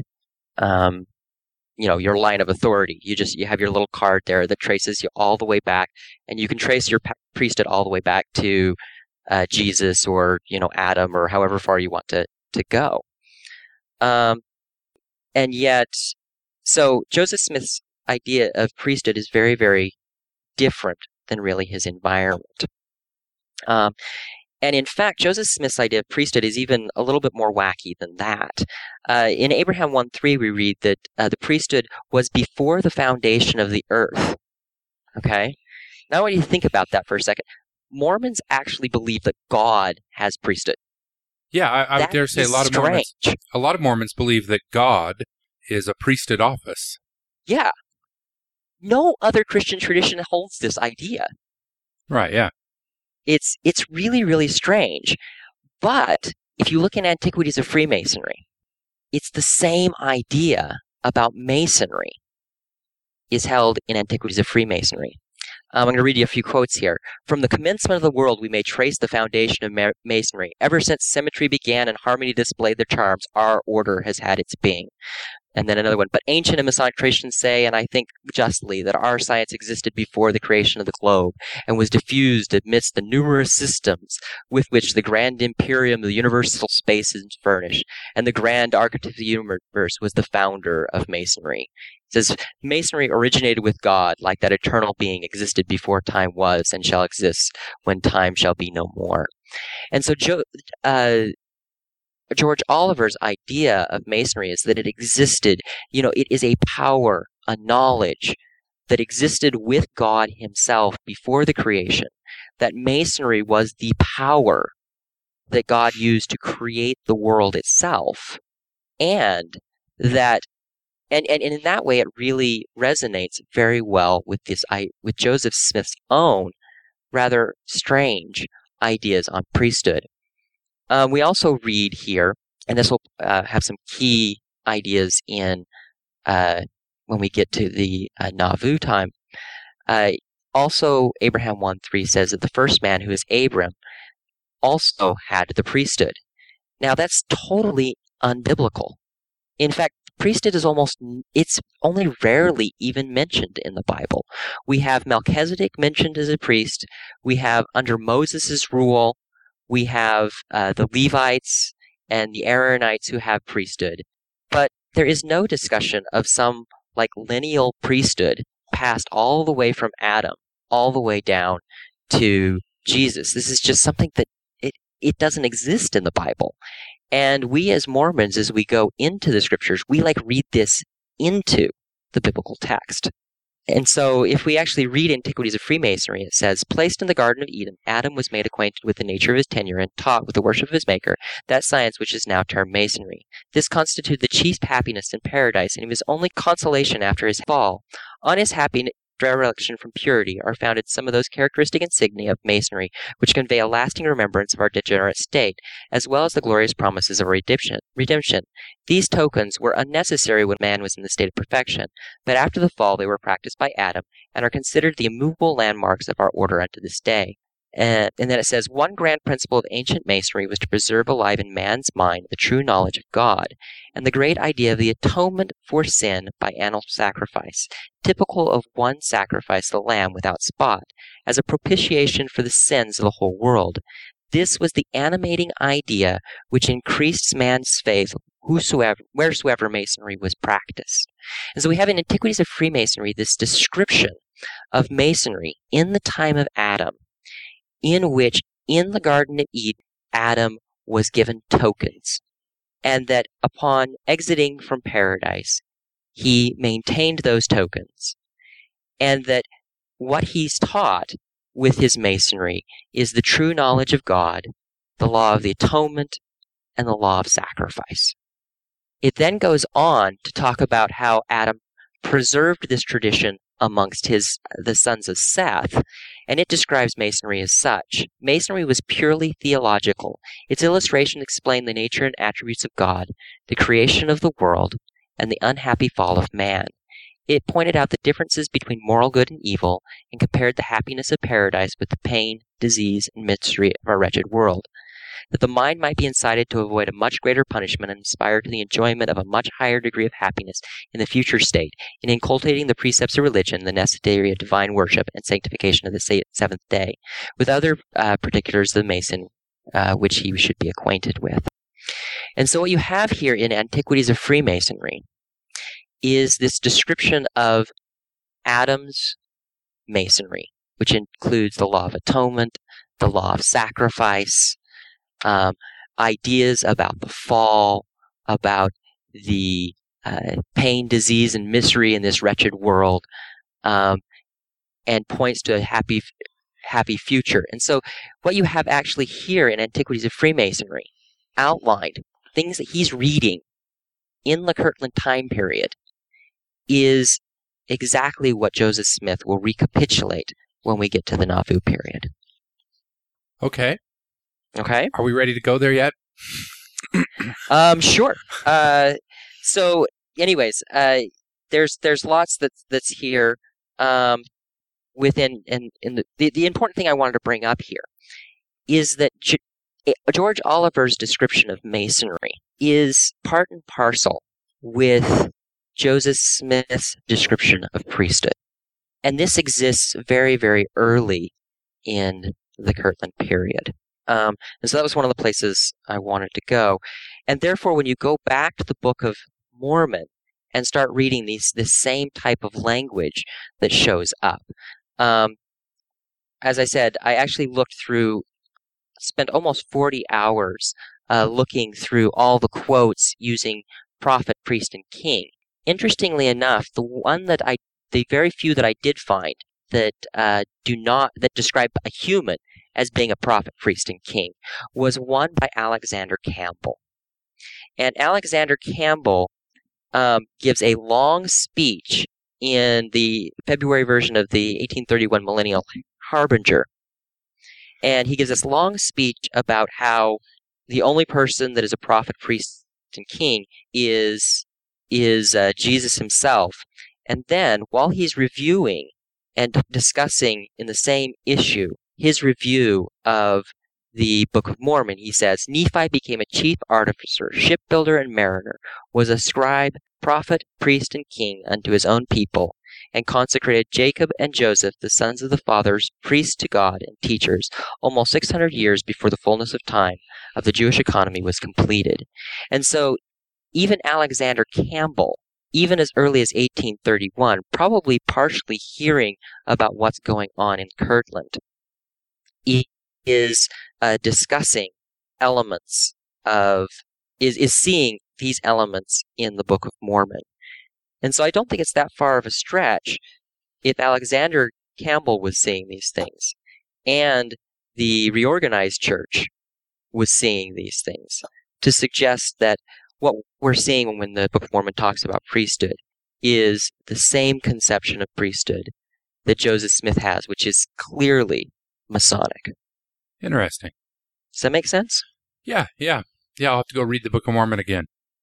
your line of authority. You have your little card there that traces you all the way back, and you can trace your priesthood all the way back to Jesus or Adam or however far you want to go. And yet, so Joseph Smith's idea of priesthood is very, very different than really his environment. And in fact, Joseph Smith's idea of priesthood is even a little bit more wacky than that. In Abraham 1:3, we read that the priesthood was before the foundation of the earth. Okay? Now I want you to think about that for a second. Mormons actually believe that God has priesthood. Yeah, I would dare say a lot of Mormons believe that God is a priesthood office. Yeah. No other Christian tradition holds this idea. Right, yeah. It's really, really strange. But if you look in Antiquities of Freemasonry, it's the same idea about Masonry is held in Antiquities of Freemasonry. I'm going to read you a few quotes here. From the commencement of the world, we may trace the foundation of Masonry. Ever since symmetry began and harmony displayed their charms, our order has had its being. And then another one. But ancient and Masonic traditions say, and I think justly, that our science existed before the creation of the globe and was diffused amidst the numerous systems with which the grand imperium of the universal space is furnished, and the grand architect of the universe was the founder of Masonry. It says, Masonry originated with God, like that eternal being existed before time was and shall exist when time shall be no more. And so George Oliver's idea of Masonry is that it existed, it is a power, a knowledge that existed with God himself before the creation, that Masonry was the power that God used to create the world itself, and that and in that way it really resonates very well with with Joseph Smith's own rather strange ideas on priesthood. We also read here, and this will have some key ideas in when we get to the Nauvoo time. Also, Abraham 1:3 says that the first man, who is Abram, also had the priesthood. Now, that's totally unbiblical. In fact, priesthood it's only rarely even mentioned in the Bible. We have Melchizedek mentioned as a priest. We have under Moses' rule, we have the Levites and the Aaronites who have priesthood. But there is no discussion of some lineal priesthood passed all the way from Adam, all the way down to Jesus. This is just something that it doesn't exist in the Bible. And we as Mormons, as we go into the scriptures, we read this into the biblical text. And so if we actually read Antiquities of Freemasonry, it says, placed in the Garden of Eden, Adam was made acquainted with the nature of his tenure and taught with the worship of his Maker, that science which is now termed Masonry. This constituted the chief happiness in paradise, and he was only consolation after his fall. On his happy dereliction from purity are founded some of those characteristic insignia of Masonry which convey a lasting remembrance of our degenerate state, as well as the glorious promises of redemption. These tokens were unnecessary when man was in the state of perfection, but after the fall they were practiced by Adam, and are considered the immovable landmarks of our order unto this day. And then it says, one grand principle of ancient Masonry was to preserve alive in man's mind the true knowledge of God, and the great idea of the atonement for sin by animal sacrifice, typical of one sacrifice, the lamb without spot, as a propitiation for the sins of the whole world. This was the animating idea which increased man's faith wheresoever Masonry was practiced. And so we have in Antiquities of Freemasonry this description of Masonry in the time of Adam, in which, in the Garden of Eden, Adam was given tokens, and that upon exiting from paradise, he maintained those tokens, and that what he's taught with his Masonry is the true knowledge of God, the law of the atonement, and the law of sacrifice. It then goes on to talk about how Adam preserved this tradition amongst the sons of Seth, and it describes Masonry as such. Masonry was purely theological. Its illustration explained the nature and attributes of God, the creation of the world, and the unhappy fall of man. It pointed out the differences between moral good and evil and compared the happiness of paradise with the pain, disease, and misery of our wretched world. That the mind might be incited to avoid a much greater punishment and inspired to the enjoyment of a much higher degree of happiness in the future state, in inculcating the precepts of religion, the necessity of divine worship, and sanctification of the seventh day, with other particulars of the Mason which he should be acquainted with. And so what you have here in Antiquities of Freemasonry is this description of Adam's Masonry, which includes the law of atonement, the law of sacrifice, ideas about the fall, about the pain, disease, and misery in this wretched world, and points to a happy future. And so what you have actually here in Antiquities of Freemasonry outlined, things that he's reading in the Kirtland time period, is exactly what Joseph Smith will recapitulate when we get to the Nauvoo period. Okay. Okay? Are we ready to go there yet? Sure. So anyways, there's lots that's here within, and the important thing I wanted to bring up here is that George Oliver's description of Masonry is part and parcel with Joseph Smith's description of priesthood. And this exists very, very early in the Kirtland period. And so that was one of the places I wanted to go. And therefore, when you go back to the Book of Mormon and start reading this same type of language that shows up, as I said, I actually spent almost 40 hours looking through all the quotes using prophet, priest, and king. Interestingly enough, the very few that I did find that describe a human as being a prophet, priest, and king was one by Alexander Campbell. And Alexander Campbell gives a long speech in the February version of the 1831 Millennial Harbinger. And he gives this long speech about how the only person that is a prophet, priest, and king is Jesus himself. And then, while he's reviewing and discussing in the same issue his review of the Book of Mormon, he says, Nephi became a chief artificer, shipbuilder, and mariner, was a scribe, prophet, priest, and king unto his own people, and consecrated Jacob and Joseph, the sons of the fathers, priests to God and teachers, almost 600 years before the fullness of time of the Jewish economy was completed. And so even Alexander Campbell, even as early as 1831, probably partially hearing about what's going on in Kirtland, is discussing elements is seeing these elements in the Book of Mormon. And so I don't think it's that far of a stretch if Alexander Campbell was seeing these things and the reorganized church was seeing these things to suggest that what we're seeing when the Book of Mormon talks about priesthood is the same conception of priesthood that Joseph Smith has, which is clearly Masonic. Interesting. Does that make sense? Yeah. I'll have to go read the Book of Mormon again.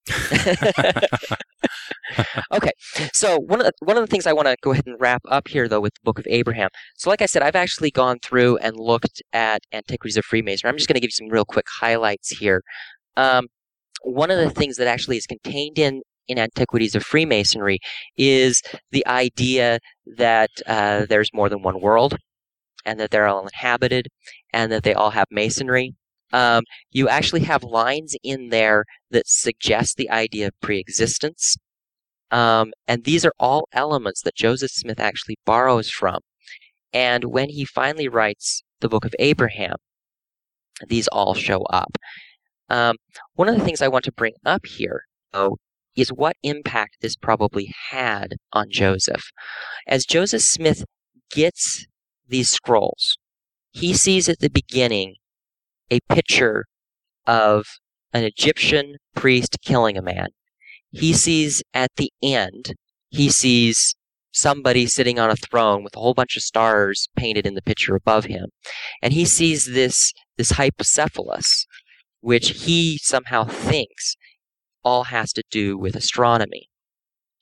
Okay, so one of the things I want to go ahead and wrap up here, though, with the Book of Abraham. So like I said, I've actually gone through and looked at Antiquities of Freemasonry. I'm just going to give you some real quick highlights here. One of the things that actually is contained in Antiquities of Freemasonry is the idea that there's more than one world, and that they're all inhabited, and that they all have masonry. You actually have lines in there that suggest the idea of preexistence. And these are all elements that Joseph Smith actually borrows from. And when he finally writes the Book of Abraham, these all show up. One of the things I want to bring up here, though, is what impact this probably had on Joseph. As Joseph Smith gets these scrolls, he sees at the beginning a picture of an Egyptian priest killing a man. He sees at the end, he sees somebody sitting on a throne with a whole bunch of stars painted in the picture above him. And he sees this hypocephalus, which he somehow thinks all has to do with astronomy.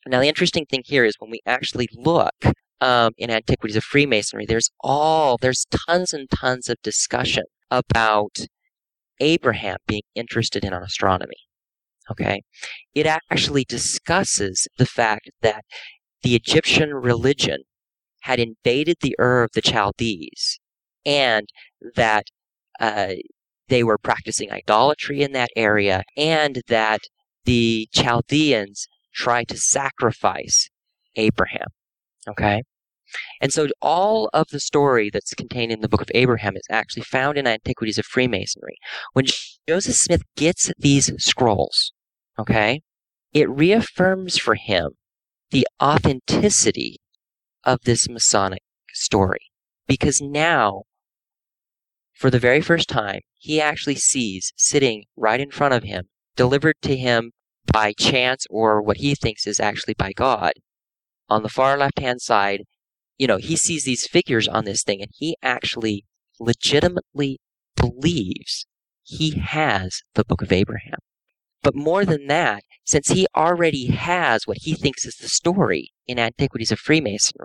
Now, the interesting thing here is when we actually look in Antiquities of Freemasonry, there's tons and tons of discussion about Abraham being interested in astronomy. Okay? It actually discusses the fact that the Egyptian religion had invaded the Ur of the Chaldees, and that they were practicing idolatry in that area, and that the Chaldeans tried to sacrifice Abraham. Okay? And so all of the story that's contained in the Book of Abraham is actually found in Antiquities of Freemasonry. When Joseph Smith gets these scrolls, okay, it reaffirms for him the authenticity of this Masonic story. Because now, for the very first time, he actually sees sitting right in front of him, delivered to him by chance or what he thinks is actually by God, on the far left-hand side, he sees these figures on this thing, and he actually legitimately believes he has the Book of Abraham. But more than that, since he already has what he thinks is the story in Antiquities of Freemasonry,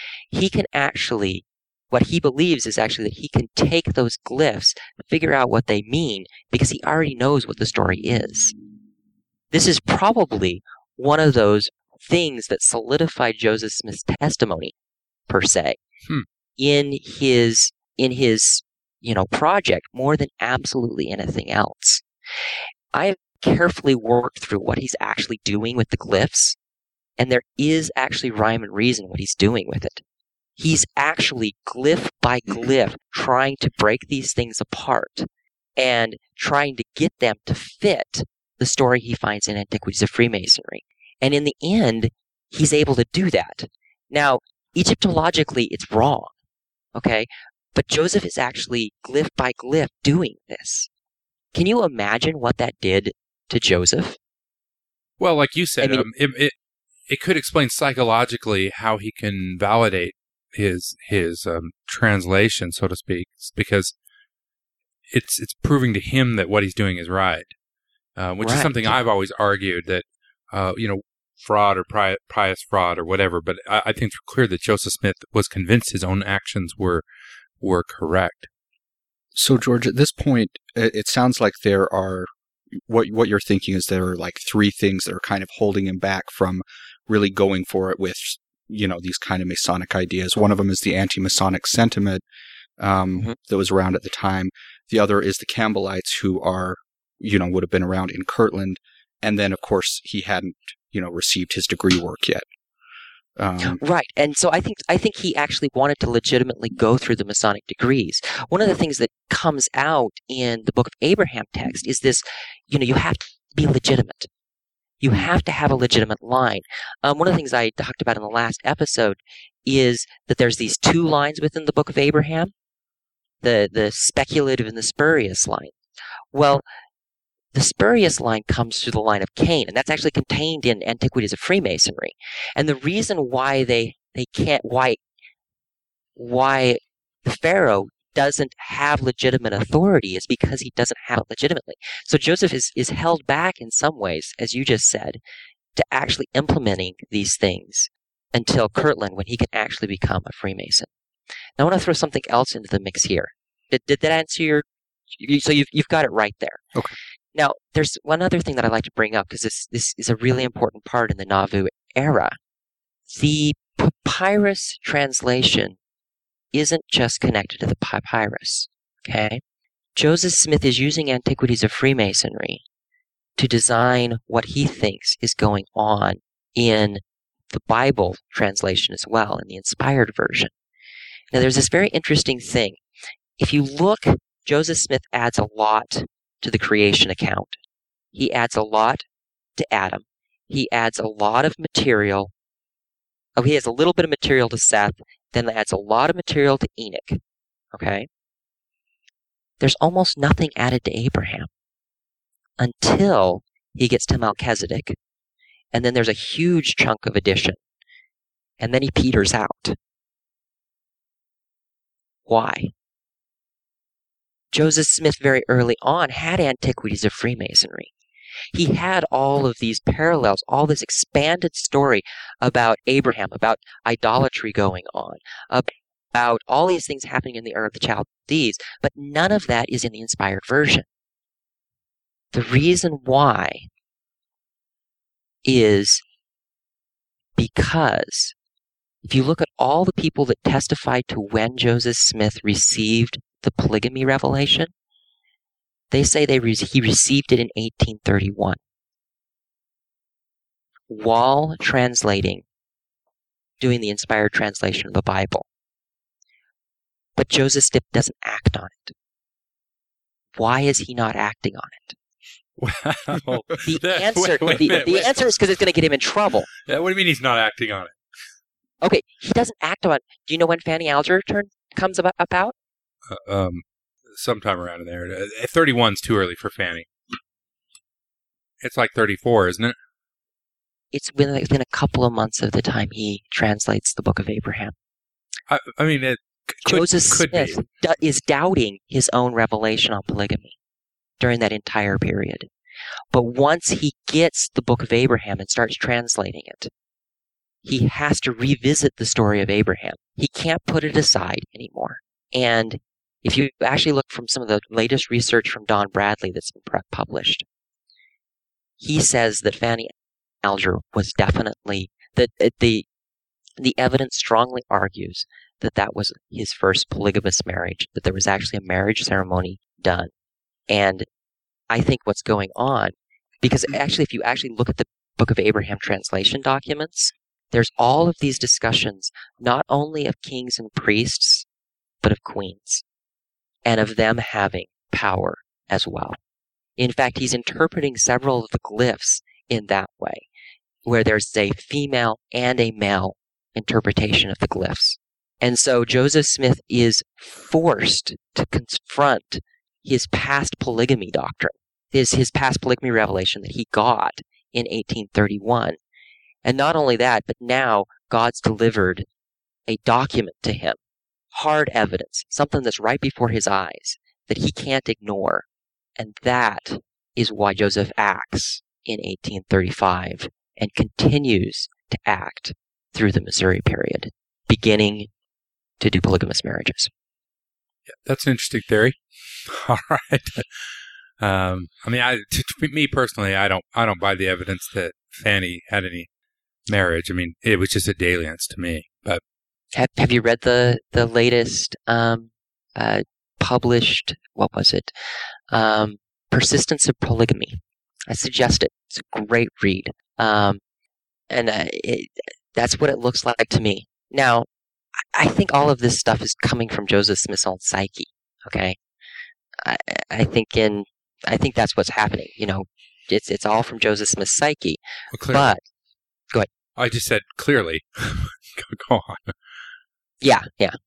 what he believes is actually that he can take those glyphs and figure out what they mean because he already knows what the story is. This is probably one of those things that solidified Joseph Smith's testimony, per se, in his project more than absolutely anything else. I have carefully worked through what he's actually doing with the glyphs, and there is actually rhyme and reason what he's doing with it. He's actually glyph by glyph trying to break these things apart and trying to get them to fit the story he finds in Antiquities of Freemasonry. And in the end, he's able to do that. Now, Egyptologically, it's wrong, okay? But Joseph is actually glyph by glyph doing this. Can you imagine what that did to Joseph? Well, like you said, it could explain psychologically how he can validate his translation, so to speak, because it's proving to him that what he's doing is right, which is something I've always argued that fraud or pious fraud or whatever. But I think it's clear that Joseph Smith was convinced his own actions were correct. So, George, at this point, it sounds like there are what you're thinking is there are like three things that are kind of holding him back from really going for it with these kind of Masonic ideas. One of them is the anti-Masonic sentiment that was around at the time. The other is the Campbellites, who would have been around in Kirtland. And then, of course, he hadn't, received his degree work yet. Right. And so I think he actually wanted to legitimately go through the Masonic degrees. One of the things that comes out in the Book of Abraham text is this, you have to be legitimate. You have to have a legitimate line. One of the things I talked about in the last episode is that there's these two lines within the Book of Abraham, the speculative and the spurious line. Well, the spurious line comes through the line of Cain, and that's actually contained in Antiquities of Freemasonry. And the reason why why the Pharaoh doesn't have legitimate authority is because he doesn't have it legitimately. So Joseph is held back in some ways, as you just said, to actually implementing these things until Kirtland, when he can actually become a Freemason. Now I want to throw something else into the mix here. Did that answer your... So you've got it right there. Okay. Now, there's one other thing that I'd like to bring up, because this is a really important part in the Nauvoo era. The papyrus translation isn't just connected to the papyrus, okay? Joseph Smith is using Antiquities of Freemasonry to design what he thinks is going on in the Bible translation as well, in the inspired version. Now, there's this very interesting thing. If you look, Joseph Smith adds a lot to the creation account. He adds a lot to Adam. He adds a lot of material. Oh, he has a little bit of material to Seth, then adds a lot of material to Enoch. Okay? There's almost nothing added to Abraham until he gets to Melchizedek. And then there's a huge chunk of addition. And then he peters out. Why? Joseph Smith very early on had Antiquities of Freemasonry. He had all of these parallels, all this expanded story about Abraham, about idolatry going on, about all these things happening in the Ur of the Chaldees, but none of that is in the inspired version. The reason why is because if you look at all the people that testified to when Joseph Smith received the polygamy revelation, they say he received it in 1831 while doing the inspired translation of the Bible. But Joseph Smith doesn't act on it. Why is he not acting on it? Wow. The answer, Wait, the answer is because it's going to get him in trouble. Yeah, what do you mean he's not acting on it? Okay, he doesn't act on it. Do you know when Fanny Alger comes about? Sometime around in there. 31's too early for Fanny. It's like 34, isn't it? It's within a couple of months of the time he translates the Book of Abraham. I mean, it Joseph could Smith is doubting his own revelation on polygamy during that entire period. But once he gets the Book of Abraham and starts translating it, he has to revisit the story of Abraham. He can't put it aside anymore. And if you actually look from some of the latest research from Don Bradley that's been published, he says that Fanny Alger was definitely, that the evidence strongly argues that was his first polygamous marriage, that there was actually a marriage ceremony done. And I think what's going on, because actually if you actually look at the Book of Abraham translation documents, there's all of these discussions, not only of kings and priests, but of queens, and of them having power as well. In fact, he's interpreting several of the glyphs in that way, where there's a female and a male interpretation of the glyphs. And so Joseph Smith is forced to confront his past polygamy doctrine, his past polygamy revelation that he got in 1831. And not only that, but now God's delivered a document to him, hard evidence, something that's right before his eyes that he can't ignore. And that is why Joseph acts in 1835 and continues to act through the Missouri period, beginning to do polygamous marriages. Yeah, that's an interesting theory. All right. I mean, to me personally, I don't buy the evidence that Fanny had any marriage. I mean, it was just a dalliance to me. But have you read the latest published? What was it? Persistence of Polygamy. I suggest it. It's a great read, and that's what it looks like to me. Now, I think all of this stuff is coming from Joseph Smith's own psyche. Okay, I think that's what's happening. You know, it's all from Joseph Smith's psyche. Well, but go ahead. I just said clearly. Go on. Yeah.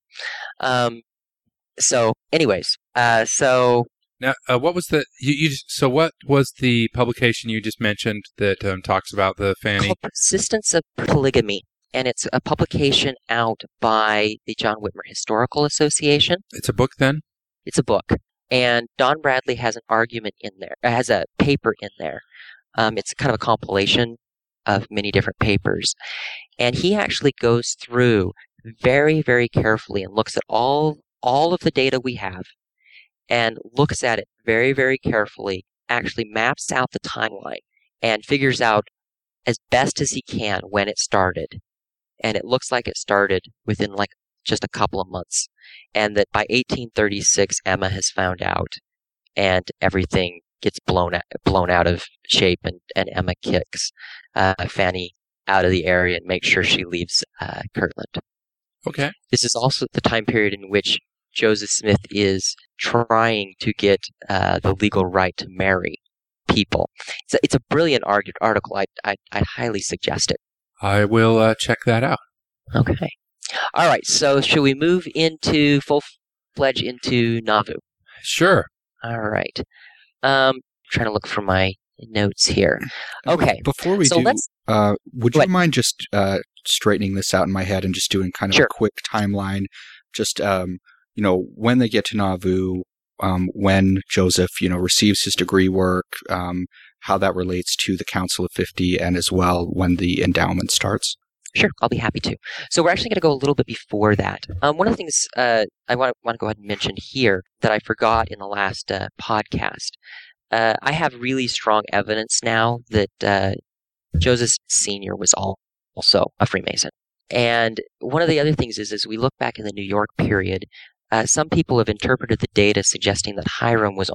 So, anyways, so now, what was the So, what was the publication you just mentioned that talks about the Fanny? Called Persistence of Polygamy, and it's a publication out by the John Whitmer Historical Association. It's a book, then? It's a book, and Don Bradley has an argument in there. Has a paper in there. It's kind of a compilation of many different papers, and he actually goes through very, very carefully and looks at all of the data we have, and looks at it very, very carefully, actually maps out the timeline, and figures out as best as he can when it started. And it looks like it started within like just a couple of months, and that by 1836 Emma has found out, and everything gets blown out of shape, and Emma kicks Fanny out of the area and makes sure she leaves Kirtland. Okay. This is also the time period in which Joseph Smith is trying to get the legal right to marry people. It's a brilliant article. I highly suggest it. I will check that out. Okay. All right. So should we move into full-fledged into Nauvoo? Sure. All right. Trying to look for my notes here. Okay. Before we do, would you mind just straightening this out in my head and just doing kind of a quick timeline? Just, when they get to Nauvoo, when Joseph, receives his degree work, how that relates to the Council of 50 and as well when the endowment starts? Sure, I'll be happy to. So we're actually going to go a little bit before that. One of the things I want to go ahead and mention here that I forgot in the last podcast, I have really strong evidence now that Joseph Sr. was also a Freemason. And one of the other things is, as we look back in the New York period, some people have interpreted the data suggesting that Hiram was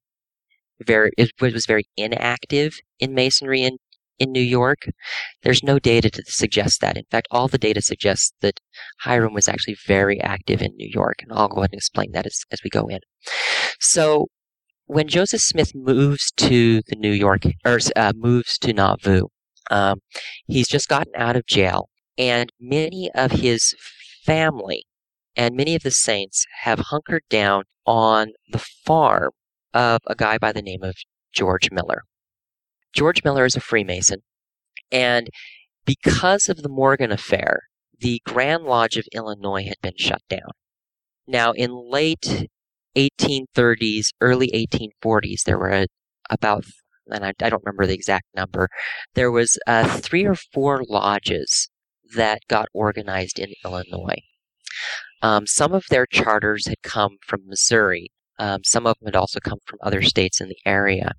was very inactive in Masonry in New York. There's no data to suggest that. In fact, all the data suggests that Hiram was actually very active in New York, and I'll go ahead and explain that as we go in. So, when Joseph Smith moves to moves to Nauvoo, he's just gotten out of jail, and many of his family and many of the saints have hunkered down on the farm of a guy by the name of George Miller. George Miller is a Freemason, and because of the Morgan affair, the Grand Lodge of Illinois had been shut down. Now, in late 1830s, early 1840s, there were about, and I don't remember the exact number, there was 3 or 4 lodges that got organized in Illinois. Some of their charters had come from Missouri. Some of them had also come from other states in the area.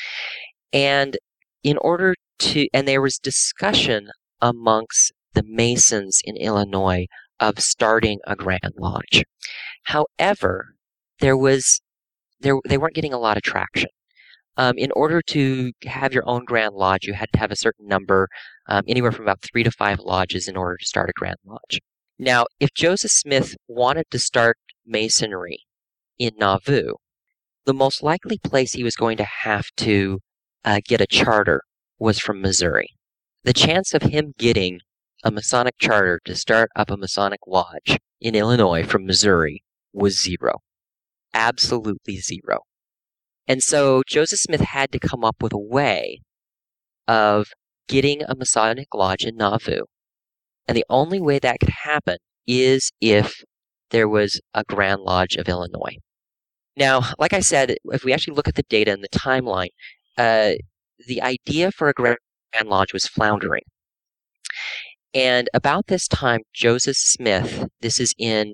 And there was discussion amongst the Masons in Illinois of starting a Grand Lodge. However, they weren't getting a lot of traction. In order to have your own Grand Lodge, you had to have a certain number, anywhere from about 3 to 5 lodges in order to start a Grand Lodge. Now, if Joseph Smith wanted to start Masonry in Nauvoo, the most likely place he was going to have to get a charter was from Missouri. The chance of him getting a Masonic charter to start up a Masonic lodge in Illinois from Missouri was 0. Absolutely 0. And so Joseph Smith had to come up with a way of getting a Masonic lodge in Nauvoo. And the only way that could happen is if there was a Grand Lodge of Illinois. Now, like I said, if we actually look at the data and the timeline, the idea for a Grand Lodge was floundering. And about this time, Joseph Smith, this is in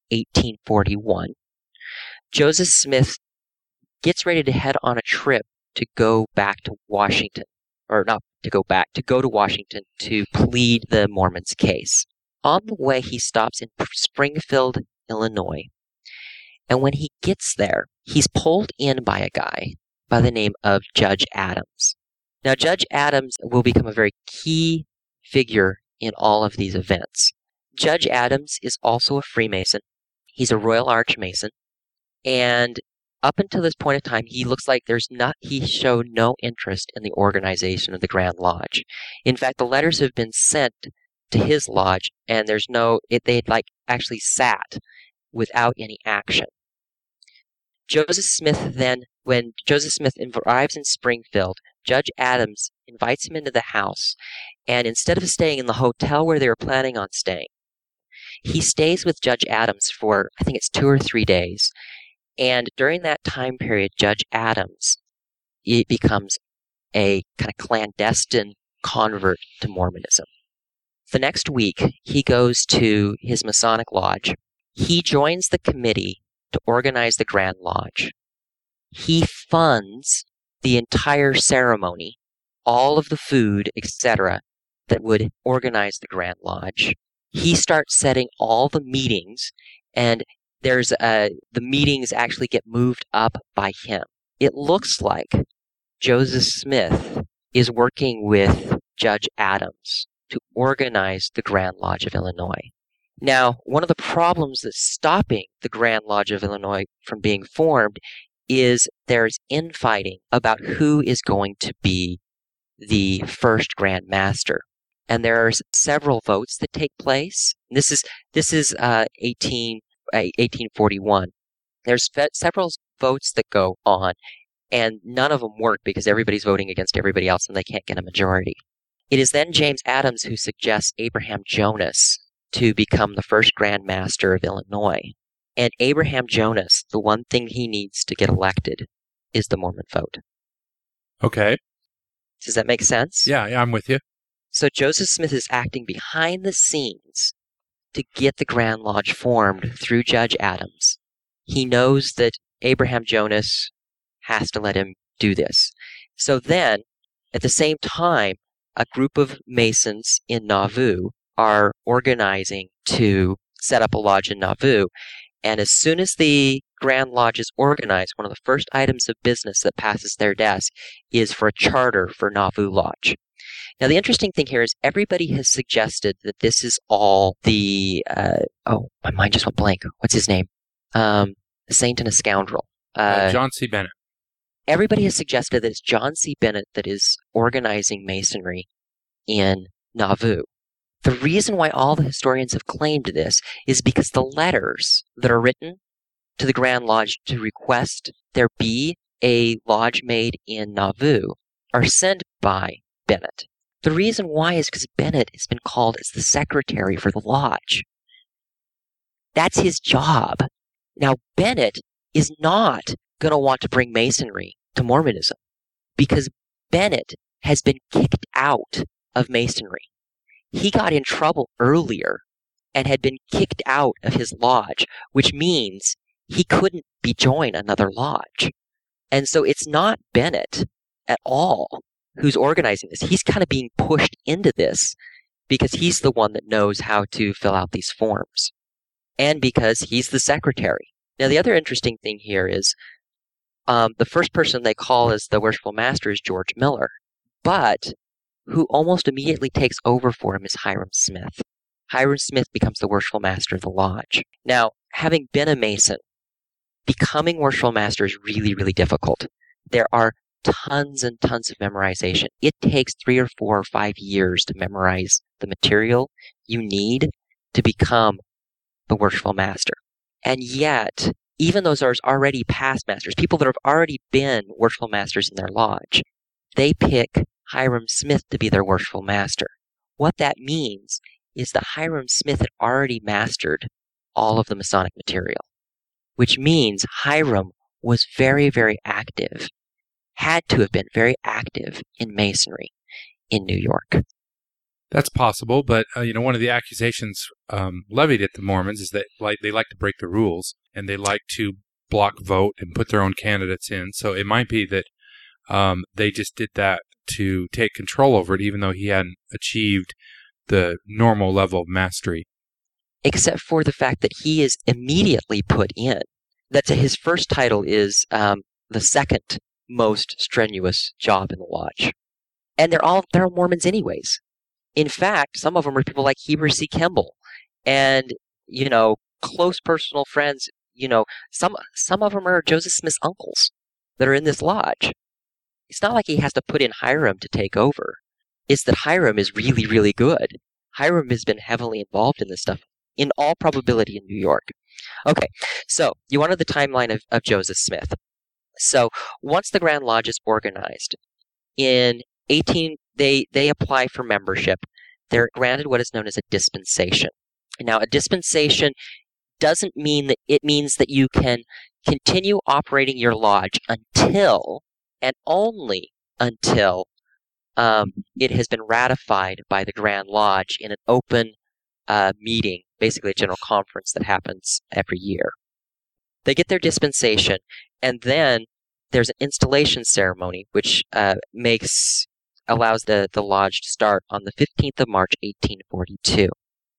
1841, Joseph Smith gets ready to head on a trip to go back to Washington, or not to go back, to go to Washington to plead the Mormons' case. On the way, he stops in Springfield, Illinois. And when he gets there, he's pulled in by a guy by the name of Judge Adams. Now, Judge Adams will become a very key figure in all of these events. Judge Adams is also a Freemason. He's a Royal Arch Mason. And up until this point of time, he looks like he showed no interest in the organization of the Grand Lodge. In fact, the letters have been sent to his lodge, and they'd actually sat without any action. When Joseph Smith arrives in Springfield, Judge Adams invites him into the house, and instead of staying in the hotel where they were planning on staying, he stays with Judge Adams for, I think it's 2 or 3 days. And during that time period, Judge Adams becomes a kind of clandestine convert to Mormonism. The next week, he goes to his Masonic lodge. He joins the committee to organize the Grand Lodge. He funds the entire ceremony, all of the food, etc., that would organize the Grand Lodge. He starts setting all the meetings, and the meetings actually get moved up by him. It looks like Joseph Smith is working with Judge Adams to organize the Grand Lodge of Illinois. Now, one of the problems that's stopping the Grand Lodge of Illinois from being formed is there's infighting about who is going to be the first Grand Master. And there are several votes that take place. This is 1841. There's several votes that go on, and none of them work because everybody's voting against everybody else and they can't get a majority. It is then James Adams who suggests Abraham Jonas to become the first Grand Master of Illinois. And Abraham Jonas, the one thing he needs to get elected is the Mormon vote. Okay. Does that make sense? Yeah, I'm with you. So Joseph Smith is acting behind the scenes to get the Grand Lodge formed through Judge Adams. He knows that Abraham Jonas has to let him do this. So then, at the same time, a group of Masons in Nauvoo are organizing to set up a lodge in Nauvoo. And as soon as the Grand Lodge is organized, one of the first items of business that passes their desk is for a charter for Nauvoo Lodge. Now, the interesting thing here is everybody has suggested that this is all the, my mind just went blank. What's his name? A Saint and a Scoundrel. John C. Bennett. Everybody has suggested that it's John C. Bennett that is organizing Masonry in Nauvoo. The reason why all the historians have claimed this is because the letters that are written to the Grand Lodge to request there be a lodge made in Nauvoo are sent by Bennett. The reason why is because Bennett has been called as the secretary for the lodge. That's his job. Now, Bennett is not going to want to bring Masonry to Mormonism because Bennett has been kicked out of Masonry. He got in trouble earlier and had been kicked out of his lodge, which means he couldn't join another lodge. And so it's not Bennett at all who's organizing this. He's kind of being pushed into this because he's the one that knows how to fill out these forms and because he's the secretary. Now, the other interesting thing here is the first person they call as the worshipful master is George Miller, but who almost immediately takes over for him is Hyrum Smith. Hyrum Smith becomes the worshipful master of the lodge. Now, having been a Mason, becoming worshipful master is really, really difficult. There are tons and tons of memorization. It takes 3 or 4 or 5 years to memorize the material you need to become the worshipful master. And yet, even those are already past masters, people that have already been worshipful masters in their lodge, they pick Hyrum Smith to be their worshipful master. What that means is that Hyrum Smith had already mastered all of the Masonic material, which means Hyrum was very, very active, had to have been very active in Masonry in New York. That's possible, but one of the accusations levied at the Mormons is that they like to break the rules and they like to block vote and put their own candidates in. So it might be that they just did that to take control over it, even though he hadn't achieved the normal level of mastery. Except for the fact that he is immediately put in. That his first title is the second most strenuous job in the lodge. And they're all Mormons anyways. In fact, some of them are people like Heber C. Kimball and, close personal friends. Some of them are Joseph Smith's uncles that are in this lodge. It's not like he has to put in Hyrum to take over. It's that Hyrum is really, really good. Hyrum has been heavily involved in this stuff, in all probability in New York. Okay, so you wanted the timeline of Joseph Smith. So once the Grand Lodge is organized, they apply for membership. They're granted what is known as a dispensation. Now, a dispensation doesn't mean that it means that you can continue operating your lodge until and only until it has been ratified by the Grand Lodge in an open meeting, basically a general conference that happens every year. They get their dispensation, and then there's an installation ceremony, which allows the lodge to start on the 15th of March, 1842.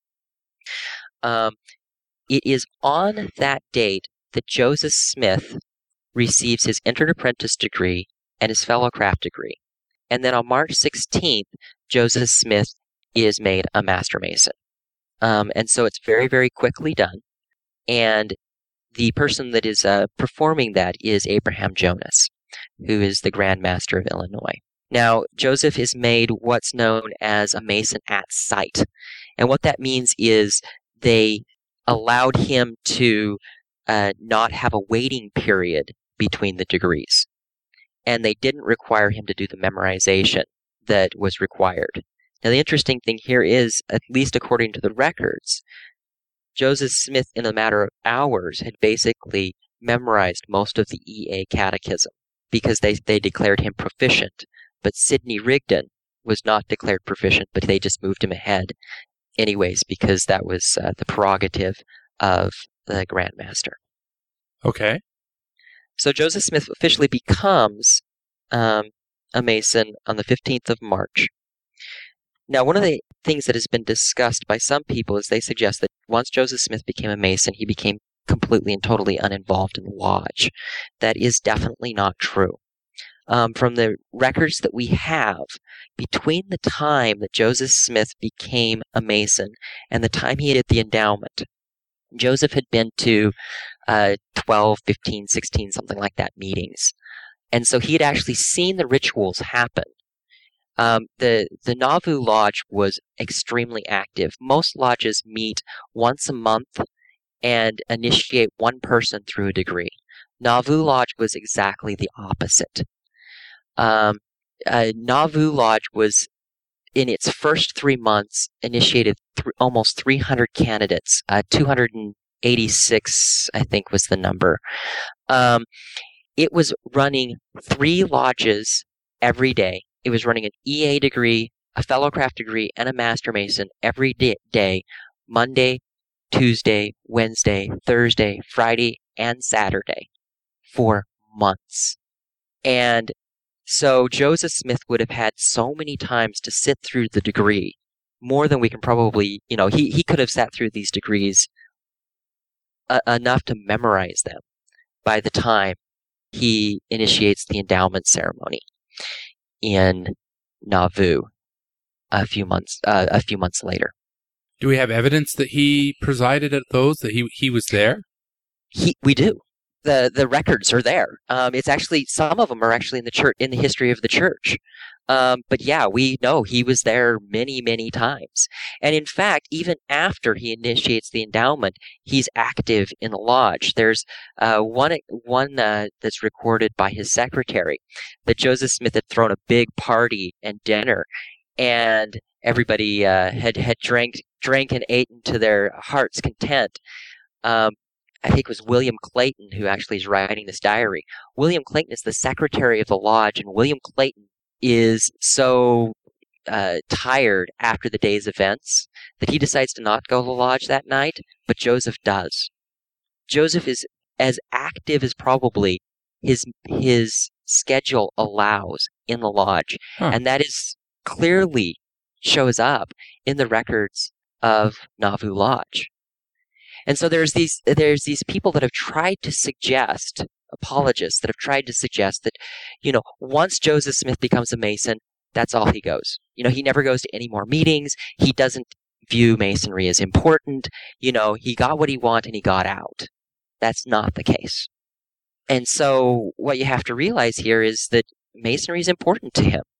It is on that date that Joseph Smith receives his entered apprentice degree and his fellow craft degree. And then on March 16th, Joseph Smith is made a Master Mason. And so it's very, very quickly done. And the person that is performing that is Abraham Jonas, who is the Grand Master of Illinois. Now, Joseph is made what's known as a Mason at sight. And what that means is they allowed him to not have a waiting period between the degrees. And they didn't require him to do the memorization that was required. Now, the interesting thing here is, at least according to the records, Joseph Smith, in a matter of hours, had basically memorized most of the EA Catechism because they declared him proficient but Sidney Rigdon was not declared proficient, but they just moved him ahead anyways because that was the prerogative of the Grand Master. Okay. So Joseph Smith officially becomes a Mason on the 15th of March. Now, one of the things that has been discussed by some people is they suggest that once Joseph Smith became a Mason, he became completely and totally uninvolved in the lodge. That is definitely not true. From the records that we have, between the time that Joseph Smith became a Mason and the time he did the endowment, Joseph had been to 12, 15, 16, something like that, meetings. And so he had actually seen the rituals happen. The Nauvoo Lodge was extremely active. Most lodges meet once a month and initiate one person through a degree. Nauvoo Lodge was exactly the opposite. Nauvoo Lodge was, in its first 3 months, initiated almost 300 candidates. 286, I think, was the number. It was running 3 lodges every day. It was running an EA degree, a Fellowcraft degree, and a Master Mason every day, Monday, Tuesday, Wednesday, Thursday, Friday, and Saturday for months. And so Joseph Smith would have had so many times to sit through the degree, more than we can probably, he could have sat through these degrees enough to memorize them by the time he initiates the endowment ceremony in Nauvoo a few months later. Do we have evidence that he presided at those, that he was there? We do. The records are there. It's actually, some of them are actually in the church, in the history of the church. But yeah, we know he was there many, many times. And in fact, even after he initiates the endowment, he's active in the lodge. There's one that's recorded by his secretary that Joseph Smith had thrown a big party and dinner, and everybody had drank and ate to their heart's content. I think it was William Clayton who actually is writing this diary. William Clayton is the secretary of the lodge, and William Clayton is so tired after the day's events that he decides to not go to the lodge that night, but Joseph does. Joseph is as active as probably his schedule allows in the lodge, and that is clearly shows up in the records of Nauvoo Lodge. And so there's these people that have tried to suggest, apologists that have tried to suggest that, once Joseph Smith becomes a Mason, that's all he goes. He never goes to any more meetings. He doesn't view Masonry as important. He got what he wanted and he got out. That's not the case. And so what you have to realize here is that Masonry is important to him.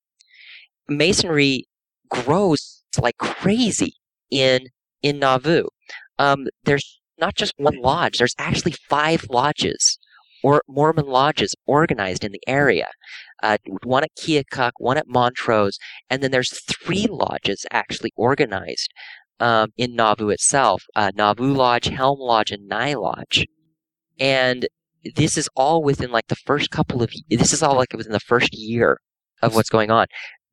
Masonry grows like crazy in Nauvoo. There's not just one lodge. There's actually 5 lodges, or Mormon lodges, organized in the area. One at Keokuk, one at Montrose, and then there's 3 lodges actually organized in Nauvoo itself. Nauvoo Lodge, Helm Lodge, and Nye Lodge. And this is all within like the first this is all like within the first year of what's going on.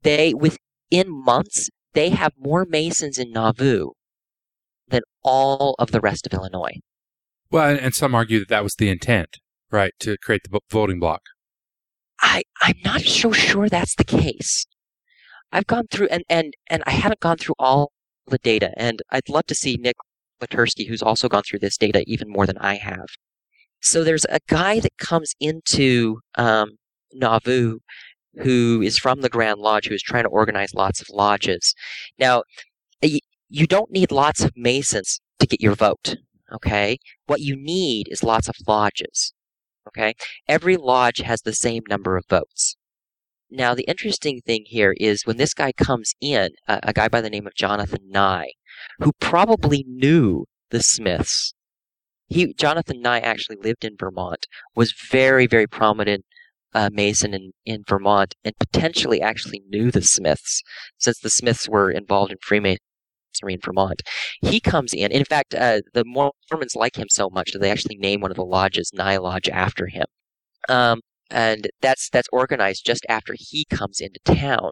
Within months, they have more Masons in Nauvoo than all of the rest of Illinois. Well, and some argue that was the intent, right, to create the voting block. I'm not so sure that's the case. I've gone through, and I haven't gone through all the data, and I'd love to see Nick Latursky, who's also gone through this data even more than I have. So there's a guy that comes into Nauvoo who is from the Grand Lodge, who is trying to organize lots of lodges. Now, you don't need lots of Masons to get your vote, okay? What you need is lots of lodges, okay? Every lodge has the same number of votes. Now, the interesting thing here is when this guy comes in, a guy by the name of Jonathan Nye, who probably knew the Smiths. Jonathan Nye actually lived in Vermont, was very, very prominent Mason in Vermont, and potentially actually knew the Smiths, since the Smiths were involved in Freemasonry in Vermont. He comes in. In fact, the Mormons like him so much that they actually name one of the lodges Nye Lodge after him. and that's organized just after he comes into town.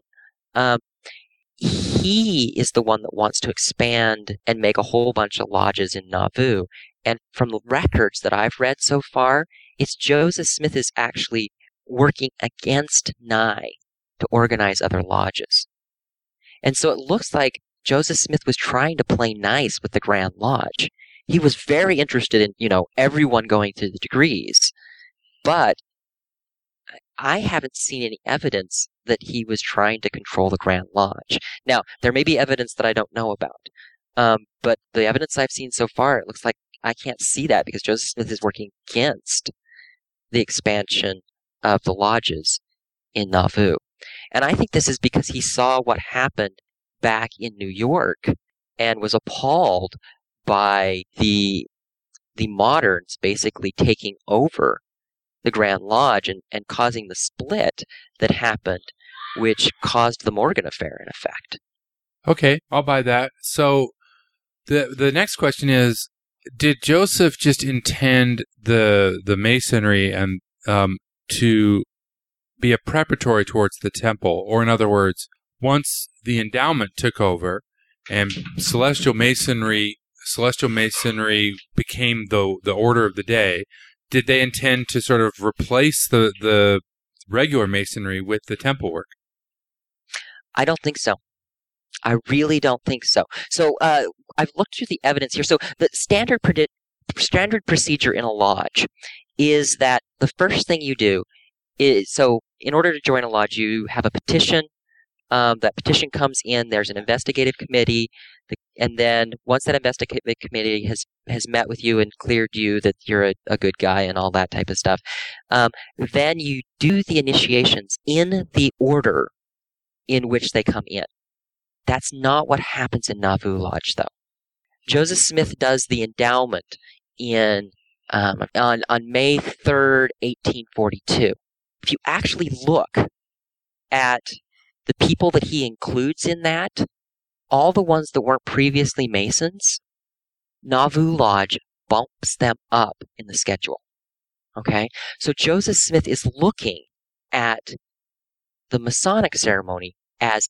He is the one that wants to expand and make a whole bunch of lodges in Nauvoo. And from the records that I've read so far, it's Joseph Smith is actually working against Nye to organize other lodges. And so it looks like Joseph Smith was trying to play nice with the Grand Lodge. He was very interested in, everyone going through the degrees. But I haven't seen any evidence that he was trying to control the Grand Lodge. Now, there may be evidence that I don't know about. But the evidence I've seen so far, it looks like I can't see that because Joseph Smith is working against the expansion of the lodges in Nauvoo. And I think this is because he saw what happened back in New York and was appalled by the moderns basically taking over the Grand Lodge and causing the split that happened, which caused the Morgan affair in effect. Okay, I'll buy that. So the next question is, did Joseph just intend the Masonry and to be a preparatory towards the temple? Or in other words, once the endowment took over and Celestial Masonry became the order of the day, did they intend to sort of replace the regular Masonry with the temple work? I don't think so. I really don't think so. So I've looked through the evidence here. So the standard procedure in a lodge is that the first thing you do is, so in order to join a lodge, you have a petition. That petition comes in. There's an investigative committee, and then once that investigative committee has met with you and cleared you that you're a good guy and all that type of stuff, then you do the initiations in the order in which they come in. That's not what happens in Nauvoo Lodge, though. Joseph Smith does the endowment on May 3rd, 1842. If you actually look at the people that he includes in that, all the ones that weren't previously Masons, Nauvoo Lodge bumps them up in the schedule. Okay? So Joseph Smith is looking at the Masonic ceremony as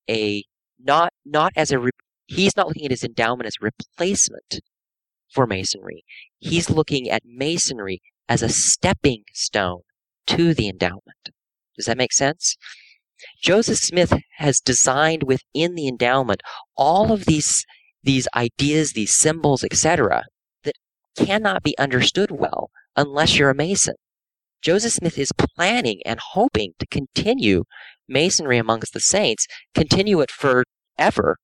he's not looking at his endowment as a replacement for Masonry. He's looking at Masonry as a stepping stone to the endowment. Does that make sense? Joseph Smith has designed within the endowment all of these ideas, these symbols, etc., that cannot be understood well unless you're a Mason. Joseph Smith is planning and hoping to continue Masonry amongst the saints, continue it forever.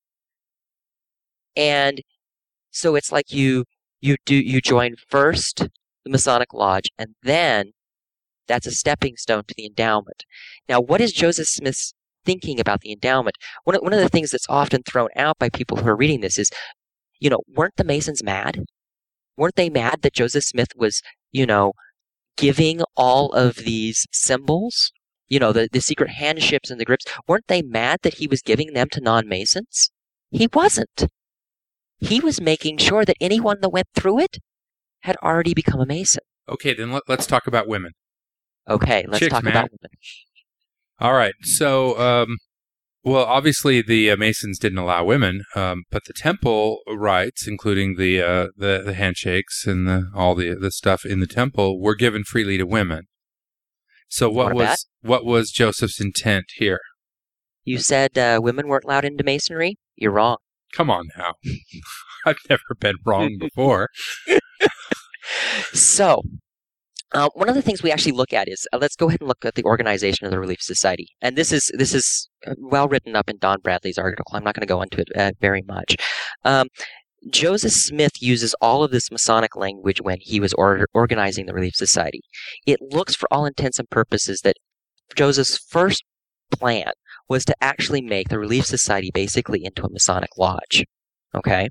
And so it's like you join first the Masonic Lodge, and then that's a stepping stone to the endowment. Now, what is Joseph Smith's thinking about the endowment? One of the things that's often thrown out by people who are reading this is, weren't the Masons mad? Weren't they mad that Joseph Smith was, giving all of these symbols, the secret handships and the grips? Weren't they mad that he was giving them to non-Masons? He wasn't. He was making sure that anyone that went through it had already become a Mason. Okay, then let's talk about women. Okay, let's talk about women. All right. So, well, obviously the Masons didn't allow women, but the temple rites, including the handshakes and all the stuff in the temple, were given freely to women. So what was Joseph's intent here? You said women weren't allowed into Masonry? You're wrong. Come on now. I've never been wrong before. So, one of the things we actually look at is, let's go ahead and look at the organization of the Relief Society. And this is well written up in Don Bradley's article. I'm not going to go into it very much. Joseph Smith uses all of this Masonic language when he was organizing the Relief Society. It looks, for all intents and purposes, that Joseph's first plan was to actually make the Relief Society basically into a Masonic lodge. Okay?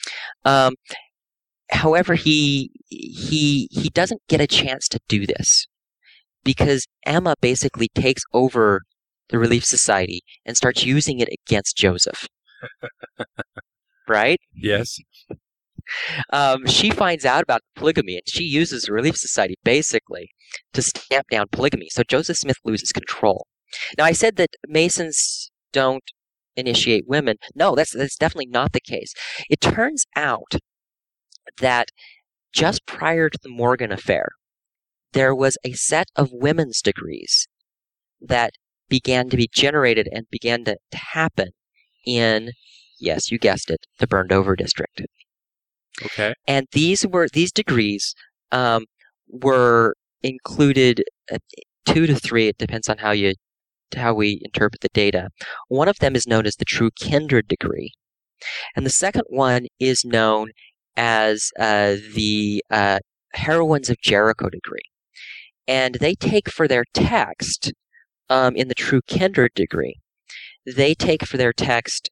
However, he doesn't get a chance to do this because Emma basically takes over the Relief Society and starts using it against Joseph. Right? Yes. She finds out about polygamy, and she uses the Relief Society basically to stamp down polygamy. So Joseph Smith loses control. Now, I said that Masons don't initiate women. No, that's definitely not the case. It turns out that just prior to the Morgan affair, there was a set of women's degrees that began to be generated and began to happen in, yes, you guessed it, the Burned Over District. Okay. And these degrees were included 2 to 3. It depends on how we interpret the data. One of them is known as the True Kindred degree, and the second one is known as the Heroines of Jericho degree. And they take for their text in the True Kindred degree. They take for their text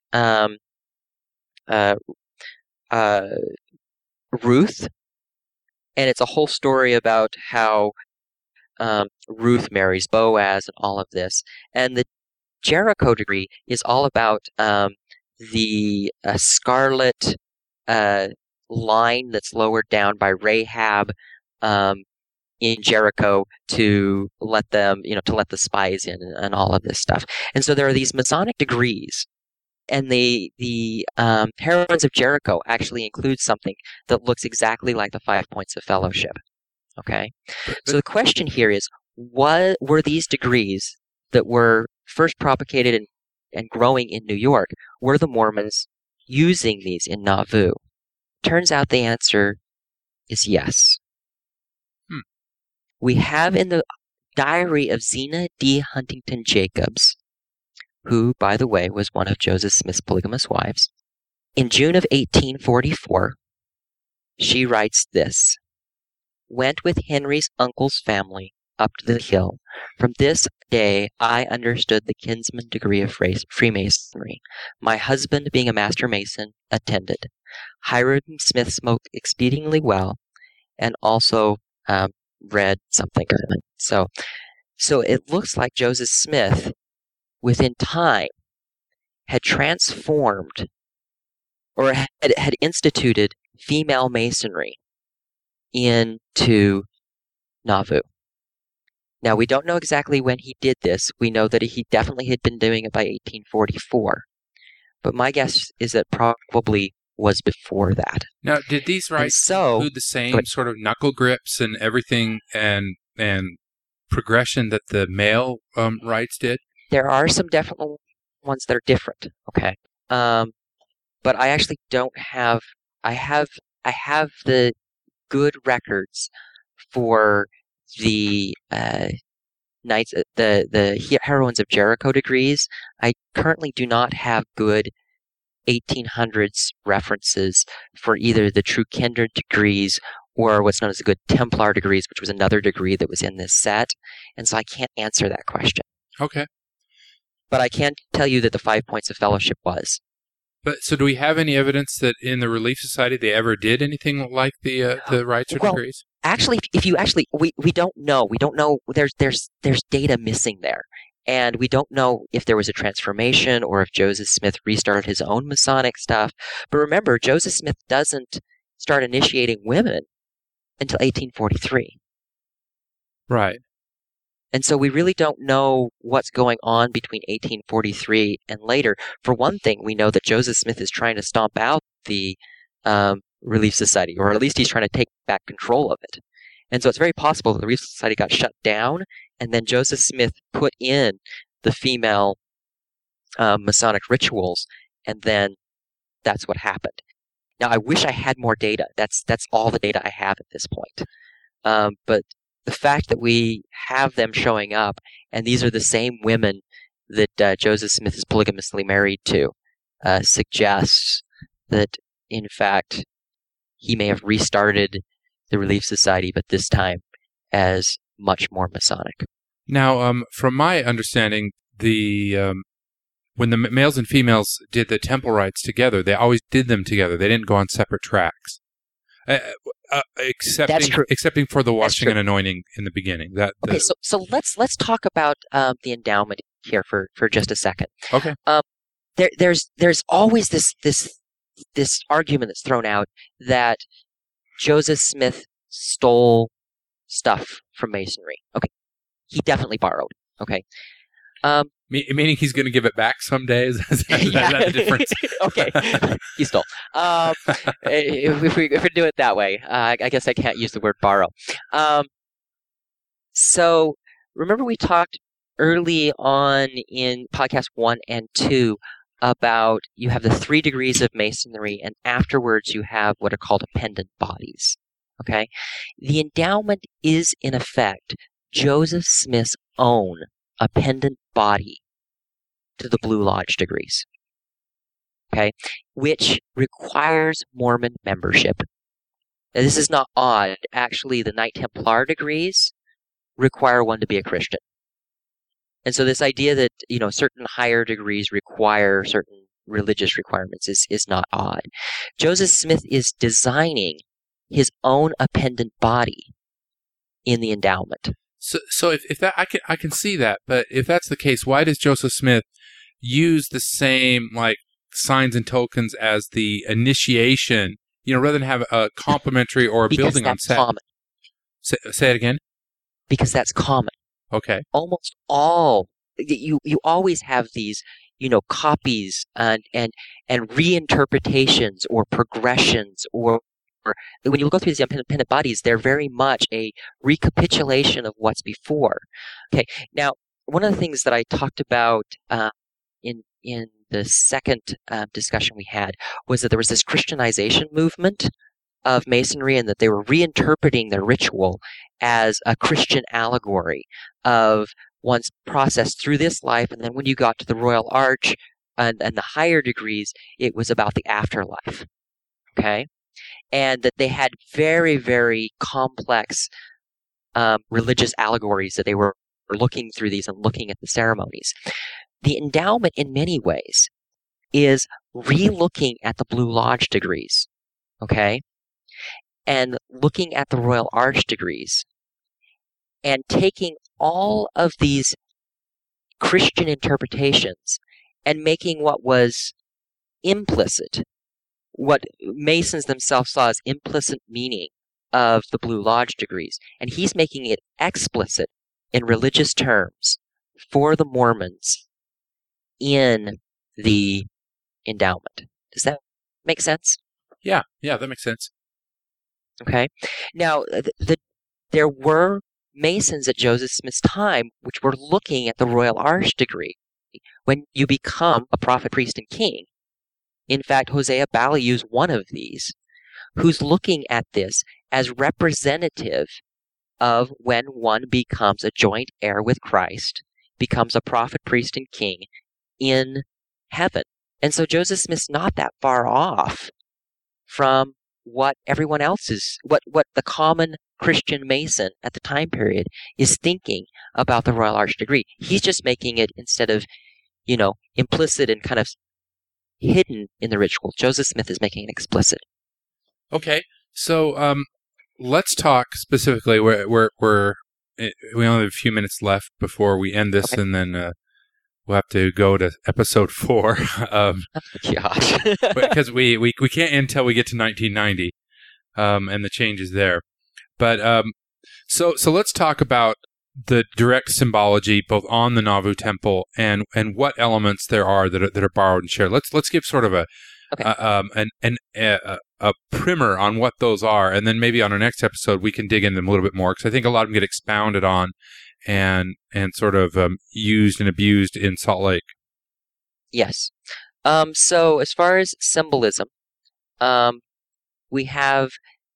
Ruth, and it's a whole story about how Ruth marries Boaz and all of this. And the Jericho degree is all about the scarlet line that's lowered down by Rahab in Jericho to let them, to let the spies in and all of this stuff. And so there are these Masonic degrees. And the Heroines of Jericho actually includes something that looks exactly like the 5 points of fellowship. Okay? So the question here is, what were these degrees that were first propagated and growing in New York? Were the Mormons using these in Nauvoo? Turns out the answer is yes. We have in the diary of Zena D. Huntington Jacobs, who, by the way, was one of Joseph Smith's polygamous wives. In June of 1844, she writes this: "Went with Henry's uncle's family up to the hill. From this day I understood the kinsman degree of Freemasonry. My husband, being a master mason, attended. Hiram Smith smoked exceedingly well, and also read something." So it looks like Joseph Smith, within time, had transformed or had instituted female masonry into Nauvoo. Now, we don't know exactly when he did this. We know that he definitely had been doing it by 1844. But my guess is that probably was before that. Now, did these rites include the same sort of knuckle grips and everything and progression that the male rites did? There are some definite ones that are different. Okay, but I actually don't have. I have the good records for the knights, the Heroines of Jericho degrees. I currently do not have good 1800s references for either the True Kindred degrees or what's known as the Good Templar degrees, which was another degree that was in this set, and so I can't answer that question. Okay. But I can tell you that the 5 points of fellowship was. But so, do we have any evidence that in the Relief Society they ever did anything like the rites or degrees? Actually, we don't know. We don't know. There's data missing there, and we don't know if there was a transformation or if Joseph Smith restarted his own Masonic stuff. But remember, Joseph Smith doesn't start initiating women until 1843. Right. And so we really don't know what's going on between 1843 and later. For one thing, we know that Joseph Smith is trying to stomp out the Relief Society, or at least he's trying to take back control of it. And so it's very possible that the Relief Society got shut down, and then Joseph Smith put in the female Masonic rituals, and then that's what happened. Now, I wish I had more data. That's all the data I have at this point. But the fact that we have them showing up, and these are the same women that Joseph Smith is polygamously married to, suggests that, in fact, he may have restarted the Relief Society, but this time as much more Masonic. Now, from my understanding, when the males and females did the temple rites together, they always did them together. They didn't go on separate tracks. Excepting for the washing and anointing in the beginning. Okay, so let's talk about the endowment here for just a second. Okay. There's always this this argument that's thrown out that Joseph Smith stole stuff from Masonry. Okay, he definitely borrowed. Okay. Meaning he's going to give it back someday? Is that the difference? Okay, he stole. If we do it that way, I guess I can't use the word borrow. So remember we talked early on in podcast 1 and 2 about you have the 3 degrees of Masonry, and afterwards you have what are called appendant bodies. Okay, the endowment is in effect Joseph Smith's own appendant body to the Blue Lodge degrees, okay, which requires Mormon membership. Now, this is not odd. Actually, the Knight Templar degrees require one to be a Christian. And so this idea that, certain higher degrees require certain religious requirements is not odd. Joseph Smith is designing his own appendant body in the endowment. So if that I can see that, but if that's the case, why does Joseph Smith use the same signs and tokens as the initiation? Rather than have a complementary or a building on set. Common. Say it again. Because that's common. Okay. Almost all you always have these copies and reinterpretations or progressions or when you go through these appendant bodies, they're very much a recapitulation of what's before. Okay, now one of the things that I talked about in the second discussion we had was that there was this Christianization movement of Masonry, and that they were reinterpreting their ritual as a Christian allegory of one's process through this life, and then when you got to the Royal Arch and the higher degrees, it was about the afterlife. Okay? And that they had very, very complex religious allegories that they were looking through these and looking at the ceremonies. The endowment, in many ways, is re-looking at the Blue Lodge degrees, okay, and looking at the Royal Arch degrees, and taking all of these Christian interpretations and making what was implicit, what Masons themselves saw as implicit meaning of the Blue Lodge degrees, and he's making it explicit in religious terms for the Mormons in the endowment. Does that make sense? Yeah, that makes sense. Okay. Now, there were Masons at Joseph Smith's time which were looking at the Royal Arch degree. When you become a prophet, priest, and king, in fact, Hosea Baliu is one of these, who's looking at this as representative of when one becomes a joint heir with Christ, becomes a prophet, priest, and king in heaven. And so Joseph Smith's not that far off from what everyone else is, what the common Christian Mason at the time period is thinking about the Royal Arch degree. He's just making it, instead of, implicit and kind of hidden in the ritual, Joseph Smith is making it explicit. Okay, so let's talk specifically. We only have a few minutes left before we end this, okay. And then we'll have to go to episode 4. Gosh, because we can't end until we get to 1990 and the changes there. But so let's talk about the direct symbology both on the Nauvoo Temple and what elements there are that are borrowed and shared. Let's give sort of a primer on what those are, and then maybe on our next episode we can dig into them a little bit more, because I think a lot of them get expounded on and sort of used and abused in Salt Lake. Yes. So as far as symbolism, we have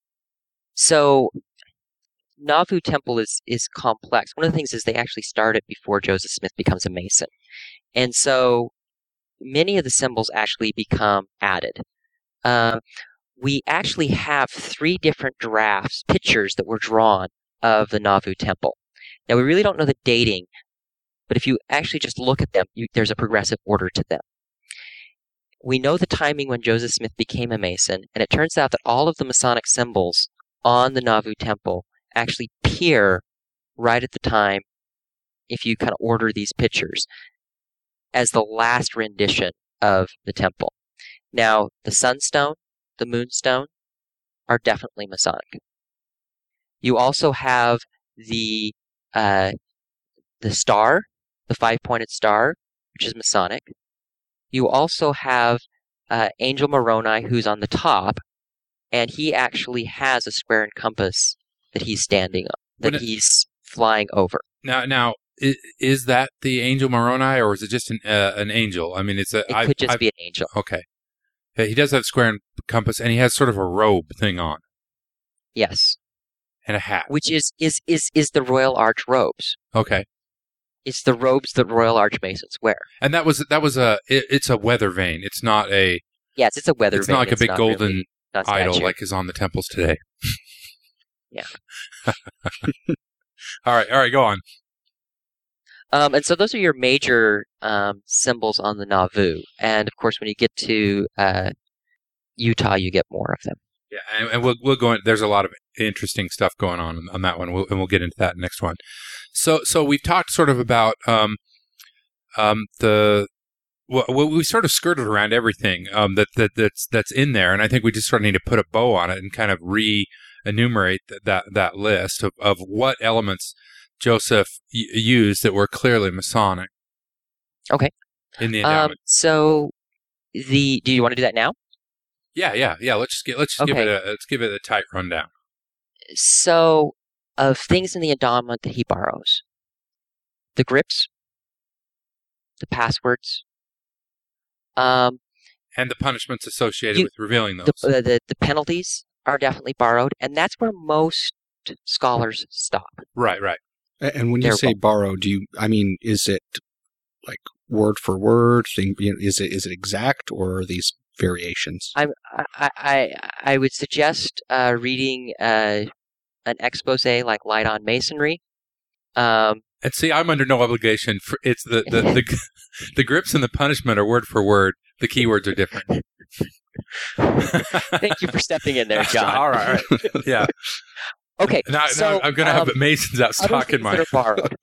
Nauvoo Temple is complex. One of the things is they actually started before Joseph Smith becomes a Mason. And so many of the symbols actually become added. We actually have 3 different drafts, pictures that were drawn of the Nauvoo Temple. Now, we really don't know the dating, but if you actually just look at them, there's a progressive order to them. We know the timing when Joseph Smith became a Mason, and it turns out that all of the Masonic symbols on the Nauvoo Temple actually appear right at the time, if you kind of order these pictures, as the last rendition of the temple. Now, the sunstone, the moonstone are definitely Masonic. You also have the star, the 5-pointed star, which is Masonic. You also have Angel Moroni, who's on the top, and he actually has a square and compass that he's standing on, that he's flying over. Now, is that the Angel Moroni, or is it just an angel? I mean, it could just be an angel. Okay. He does have square and compass, and he has sort of a robe thing on. Yes. And a hat. Which is the Royal Arch robes. Okay. It's the robes that Royal Arch Masons wear. And it's a weather vane. It's not a... Yes, it's a weather vane. It's not like a big golden really idol like is on the temples today. Yeah. All right, go on. And so those are your major symbols on the Nauvoo. And, of course, when you get to Utah, you get more of them. Yeah, and we'll go in. There's a lot of interesting stuff going on that one, and we'll get into that next one. So we've talked sort of about we sort of skirted around everything that's in there, and I think we just sort of need to put a bow on it and kind of re-enumerate that list of what elements Joseph used that were clearly Masonic. Okay. In the endowment. So do you want to do that now? Yeah. Let's give it a tight rundown. So, of things in the endowment that he borrows, the grips, the passwords, and the punishments associated with revealing those. The penalties are definitely borrowed, and that's where most scholars stop. Right. And when you say borrow, is it like word for word thing? Is it exact, or are these variations? I would suggest reading an expose like Light on Masonry. And see, I'm under no obligation. It's the grips and the punishment are word for word. The keywords are different. Thank you for stepping in there, John. All right. Yeah. Okay. Now I'm going to have Masons out stocking my. Borrowed.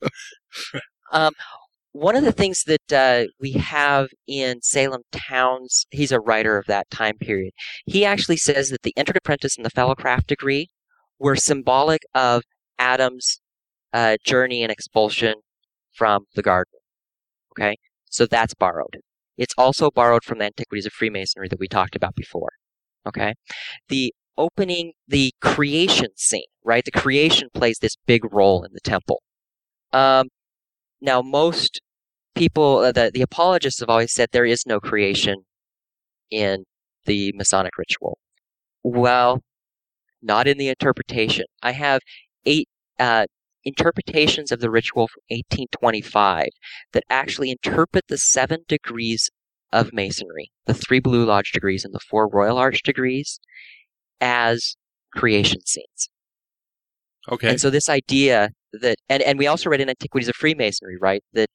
One of the things that we have in Salem Towns, he's a writer of that time period. He actually says that the entered apprentice and the fellowcraft degree were symbolic of Adam's journey and expulsion from the garden. Okay, so that's borrowed. It's also borrowed from the Antiquities of Freemasonry that we talked about before. Okay, the creation scene, right? The creation plays this big role in the temple. Now, most people, the apologists have always said there is no creation in the Masonic ritual. Well, not in the interpretation. I have 8 interpretations of the ritual from 1825 that actually interpret the 7 degrees of Masonry, the 3 Blue Lodge degrees and the 4 Royal Arch degrees, as creation scenes. Okay. And so this idea that, and we also read in Antiquities of Freemasonry, right, that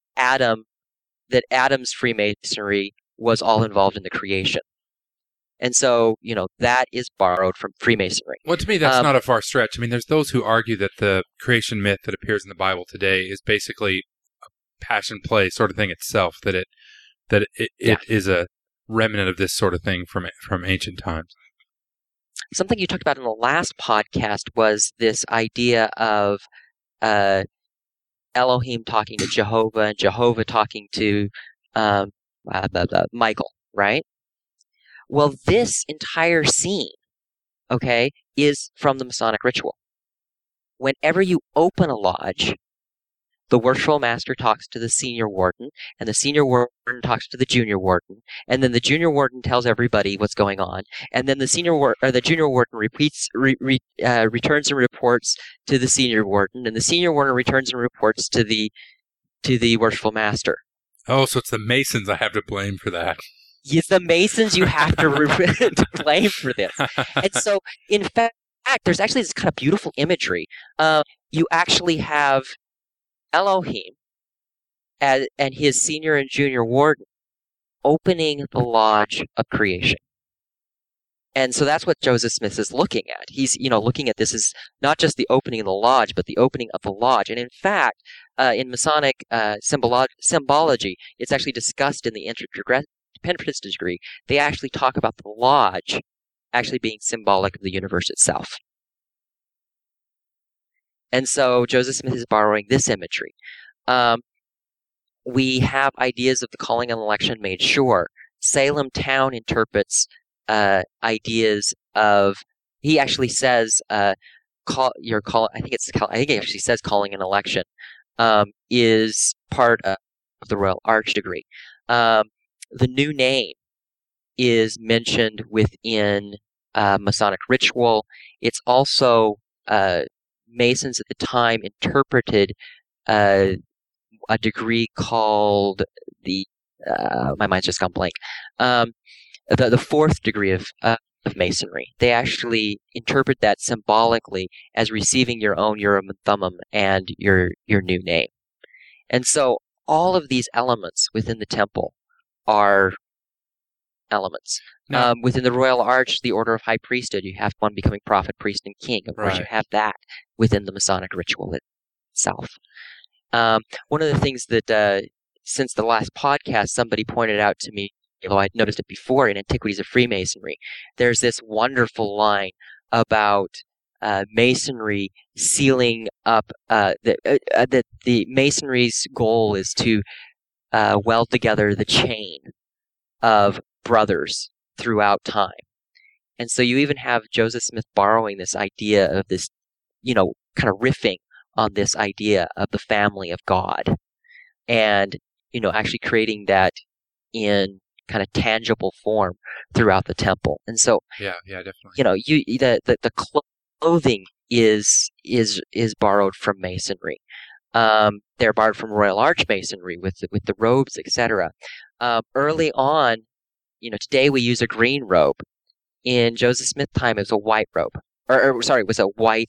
Adam's Freemasonry was all involved in the creation. And so, that is borrowed from Freemasonry. Well, to me, that's not a far stretch. I mean, there's those who argue that the creation myth that appears in the Bible today is basically a passion play sort of thing itself, that it is a remnant of this sort of thing from ancient times. Something you talked about in the last podcast was this idea of Elohim talking to Jehovah and Jehovah talking to Michael, right? Well, this entire scene, okay, is from the Masonic ritual. Whenever you open a lodge, the worshipful master talks to the senior warden, and the senior warden talks to the junior warden, and then the junior warden tells everybody what's going on, and then the junior warden returns and reports to the senior warden, and the senior warden returns and reports to the worshipful master. Oh, so it's the Masons I have to blame for that. It's the Masons you have to blame for this. And so, in fact, there's actually this kind of beautiful imagery. You actually have Elohim and his senior and junior warden opening the lodge of creation. And so that's what Joseph Smith is looking at. He's, looking at this as not just the opening of the lodge, but the opening of the lodge. And in fact, in Masonic symbology, it's actually discussed in the Pinterest degree, they actually talk about the lodge actually being symbolic of the universe itself. And so Joseph Smith is borrowing this imagery. We have ideas of the calling and election made sure. Salem Town interprets ideas of. He actually says, "Call your call." I think he actually says calling an election is part of the Royal Arch degree. The new name is mentioned within Masonic ritual. It's also Masons at the time interpreted a degree called the my mind's just gone blank. The fourth degree of Masonry. They actually interpret that symbolically as receiving your own Urim and Thummim and your new name. And so all of these elements within the temple are elements. Now, Within the Royal Arch, the Order of High Priesthood, you have one becoming prophet, priest, and king. Of course, you Right. have that within the Masonic ritual itself. One of the things that, since the last podcast, somebody pointed out to me, although I'd noticed it before in Antiquities of Freemasonry, there's this wonderful line about Masonry sealing up, that the Masonry's goal is to weld together the chain of brothers throughout time. And so you even have Joseph Smith borrowing this idea of this, kind of riffing on this idea of the family of God and, actually creating that in kind of tangible form throughout the temple. And so, yeah, definitely. the clothing is borrowed from Masonry. They're borrowed from Royal Arch Masonry with the robes, etc. Early on, today we use a green robe. In Joseph Smith time, it was a white robe, it was a white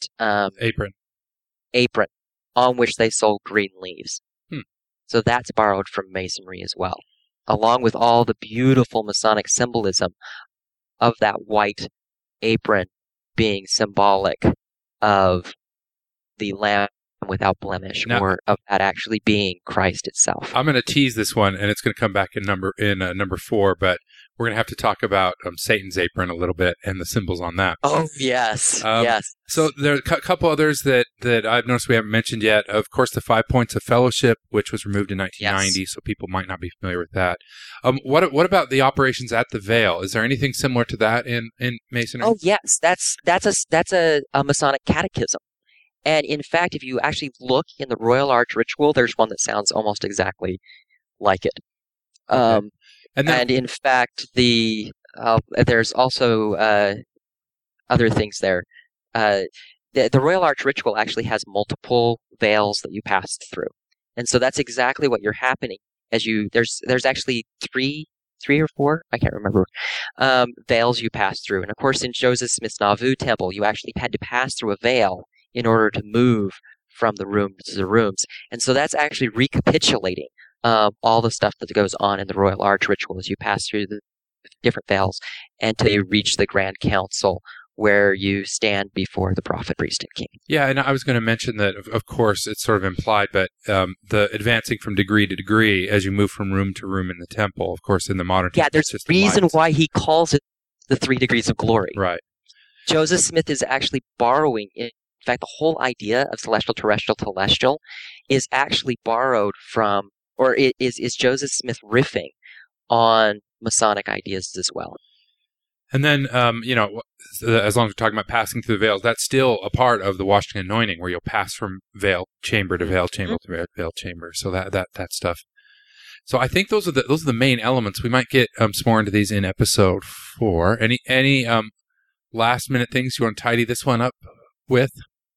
apron on which they sold green leaves. So that's borrowed from Masonry as well, along with all the beautiful Masonic symbolism of that white apron being symbolic of the Lamb without blemish, Now- or of that actually being Christ itself. I'm going to tease this one, and it's going to come back in number 4. But we're going to have to talk about Satan's apron a little bit and the symbols on that. Oh yes, Um, yes. So there are a couple others that I've noticed we haven't mentioned yet. Of course, the 5 points of fellowship, which was removed in 1990, so people might not be familiar with that. What about the operations at the veil? Is there anything similar to that in Masonry? Oh yes, that's a Masonic catechism. And in fact, if you actually look in the Royal Arch ritual, there's one that sounds almost exactly like it. Okay. And then, And in fact, there's also other things there. The Royal Arch ritual actually has multiple veils that you pass through, and so that's exactly what you're happening as you. There's actually three or four, I can't remember, veils you pass through. And of course, in Joseph Smith's Nauvoo temple, you actually had to pass through a veil in order to move from the room to the rooms. And so that's actually recapitulating all the stuff that goes on in the Royal Arch ritual as you pass through the different veils until you reach the Grand Council, where you stand before the prophet, priest, and king. yeah, and I was going to mention that, of course, it's sort of implied, but the advancing from degree to degree as you move from room to room in the temple, of course, in the modern Yeah, temple, there's it's a just the reason lights. why he calls it the 3 degrees of glory. Right. Joseph Smith is actually borrowing, in fact, the whole idea of celestial, terrestrial, telestial is actually borrowed from, or is Joseph Smith riffing on Masonic ideas as well. And then, as long as we're talking about passing through the veils, that's still a part of the washing and anointing, where you'll pass from veil chamber to veil chamber to veil chamber. So that stuff. So I think those are the main elements. We might get some more into these in episode 4. Any last minute things you want to tidy this one up with?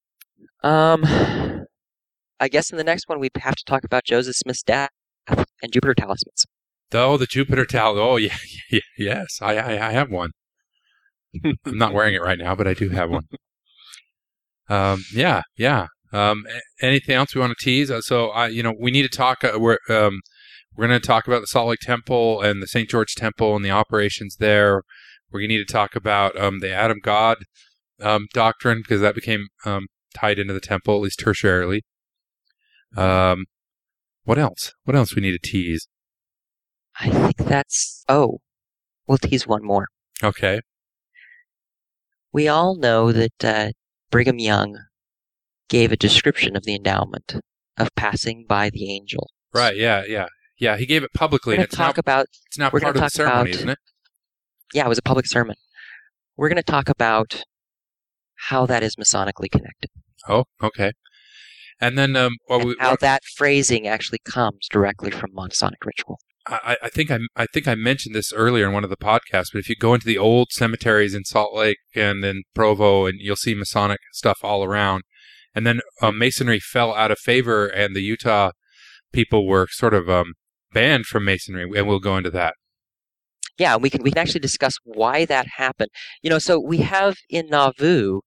I guess in the next one we have to talk about Joseph Smith's death and Jupiter talismans. Oh, the Jupiter talisman. Oh, yeah, yes, I have one. I'm not wearing it right now, but I do have one. Yeah. Anything else we want to tease? We need to talk. We're going to talk about the Salt Lake Temple and the St. George Temple and the operations there. We're going to need to talk about the Adam God doctrine, because that became tied into the temple, at least tertiarily. What else? What else we need to tease? I think that's... Oh, we'll tease one more. Okay. We all know that Brigham Young gave a description of the endowment of passing by the angel. Right, yeah. Yeah, he gave it publicly. We're going to talk about... It's now part of the ceremony, isn't it? Yeah, it was a public sermon. We're going to talk about how that is Masonically connected. Oh, okay. And then how that phrasing actually comes directly from Masonic ritual. I think I mentioned this earlier in one of the podcasts, but if you go into the old cemeteries in Salt Lake and in Provo, and you'll see Masonic stuff all around. And then Masonry fell out of favor, and the Utah people were sort of banned from Masonry, and we'll go into that. Yeah, we can actually discuss why that happened. So we have in Nauvoo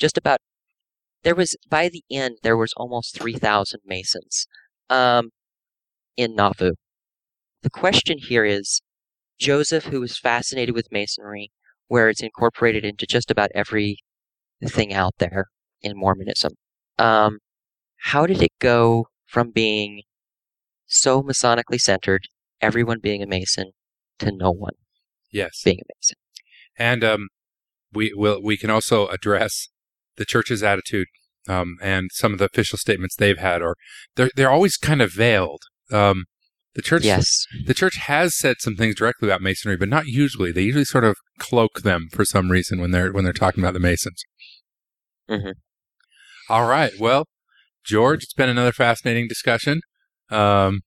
by the end there was almost 3,000 Masons in Nauvoo. The question here is, Joseph, who was fascinated with Masonry, where it's incorporated into just about everything out there in Mormonism, how did it go from being so Masonically centered, everyone being a Mason, to no one being a Mason? And we can also address the church's attitude and some of the official statements they've had, or they're always kind of veiled. The church has said some things directly about Masonry, but not usually. They usually sort of cloak them for some reason when they're talking about the Masons. Mm-hmm. All right. Well, George, it's been another fascinating discussion. We'll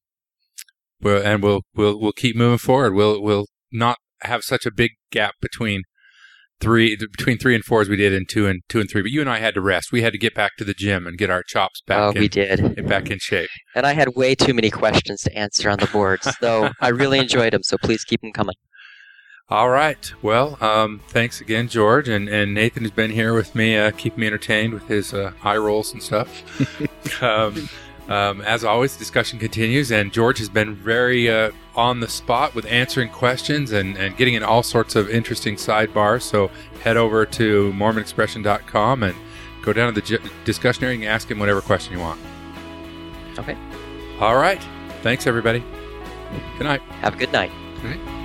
keep moving forward. We'll not have such a big gap between 3 and 4 as we did in 2 and 3. But you and I had to rest. We had to get back to the gym and get our chops back. We did. Back in shape. And I had way too many questions to answer on the boards, though I really enjoyed them. So please keep them coming. All right. Well, thanks again, George, and Nathan has been here with me, keeping me entertained with his eye rolls and stuff. As always, the discussion continues, and George has been very on the spot with answering questions and getting in all sorts of interesting sidebars. So head over to MormonExpression.com and go down to the discussion area and ask him whatever question you want. Okay. All right. Thanks, everybody. Good night. Have a good night. All right.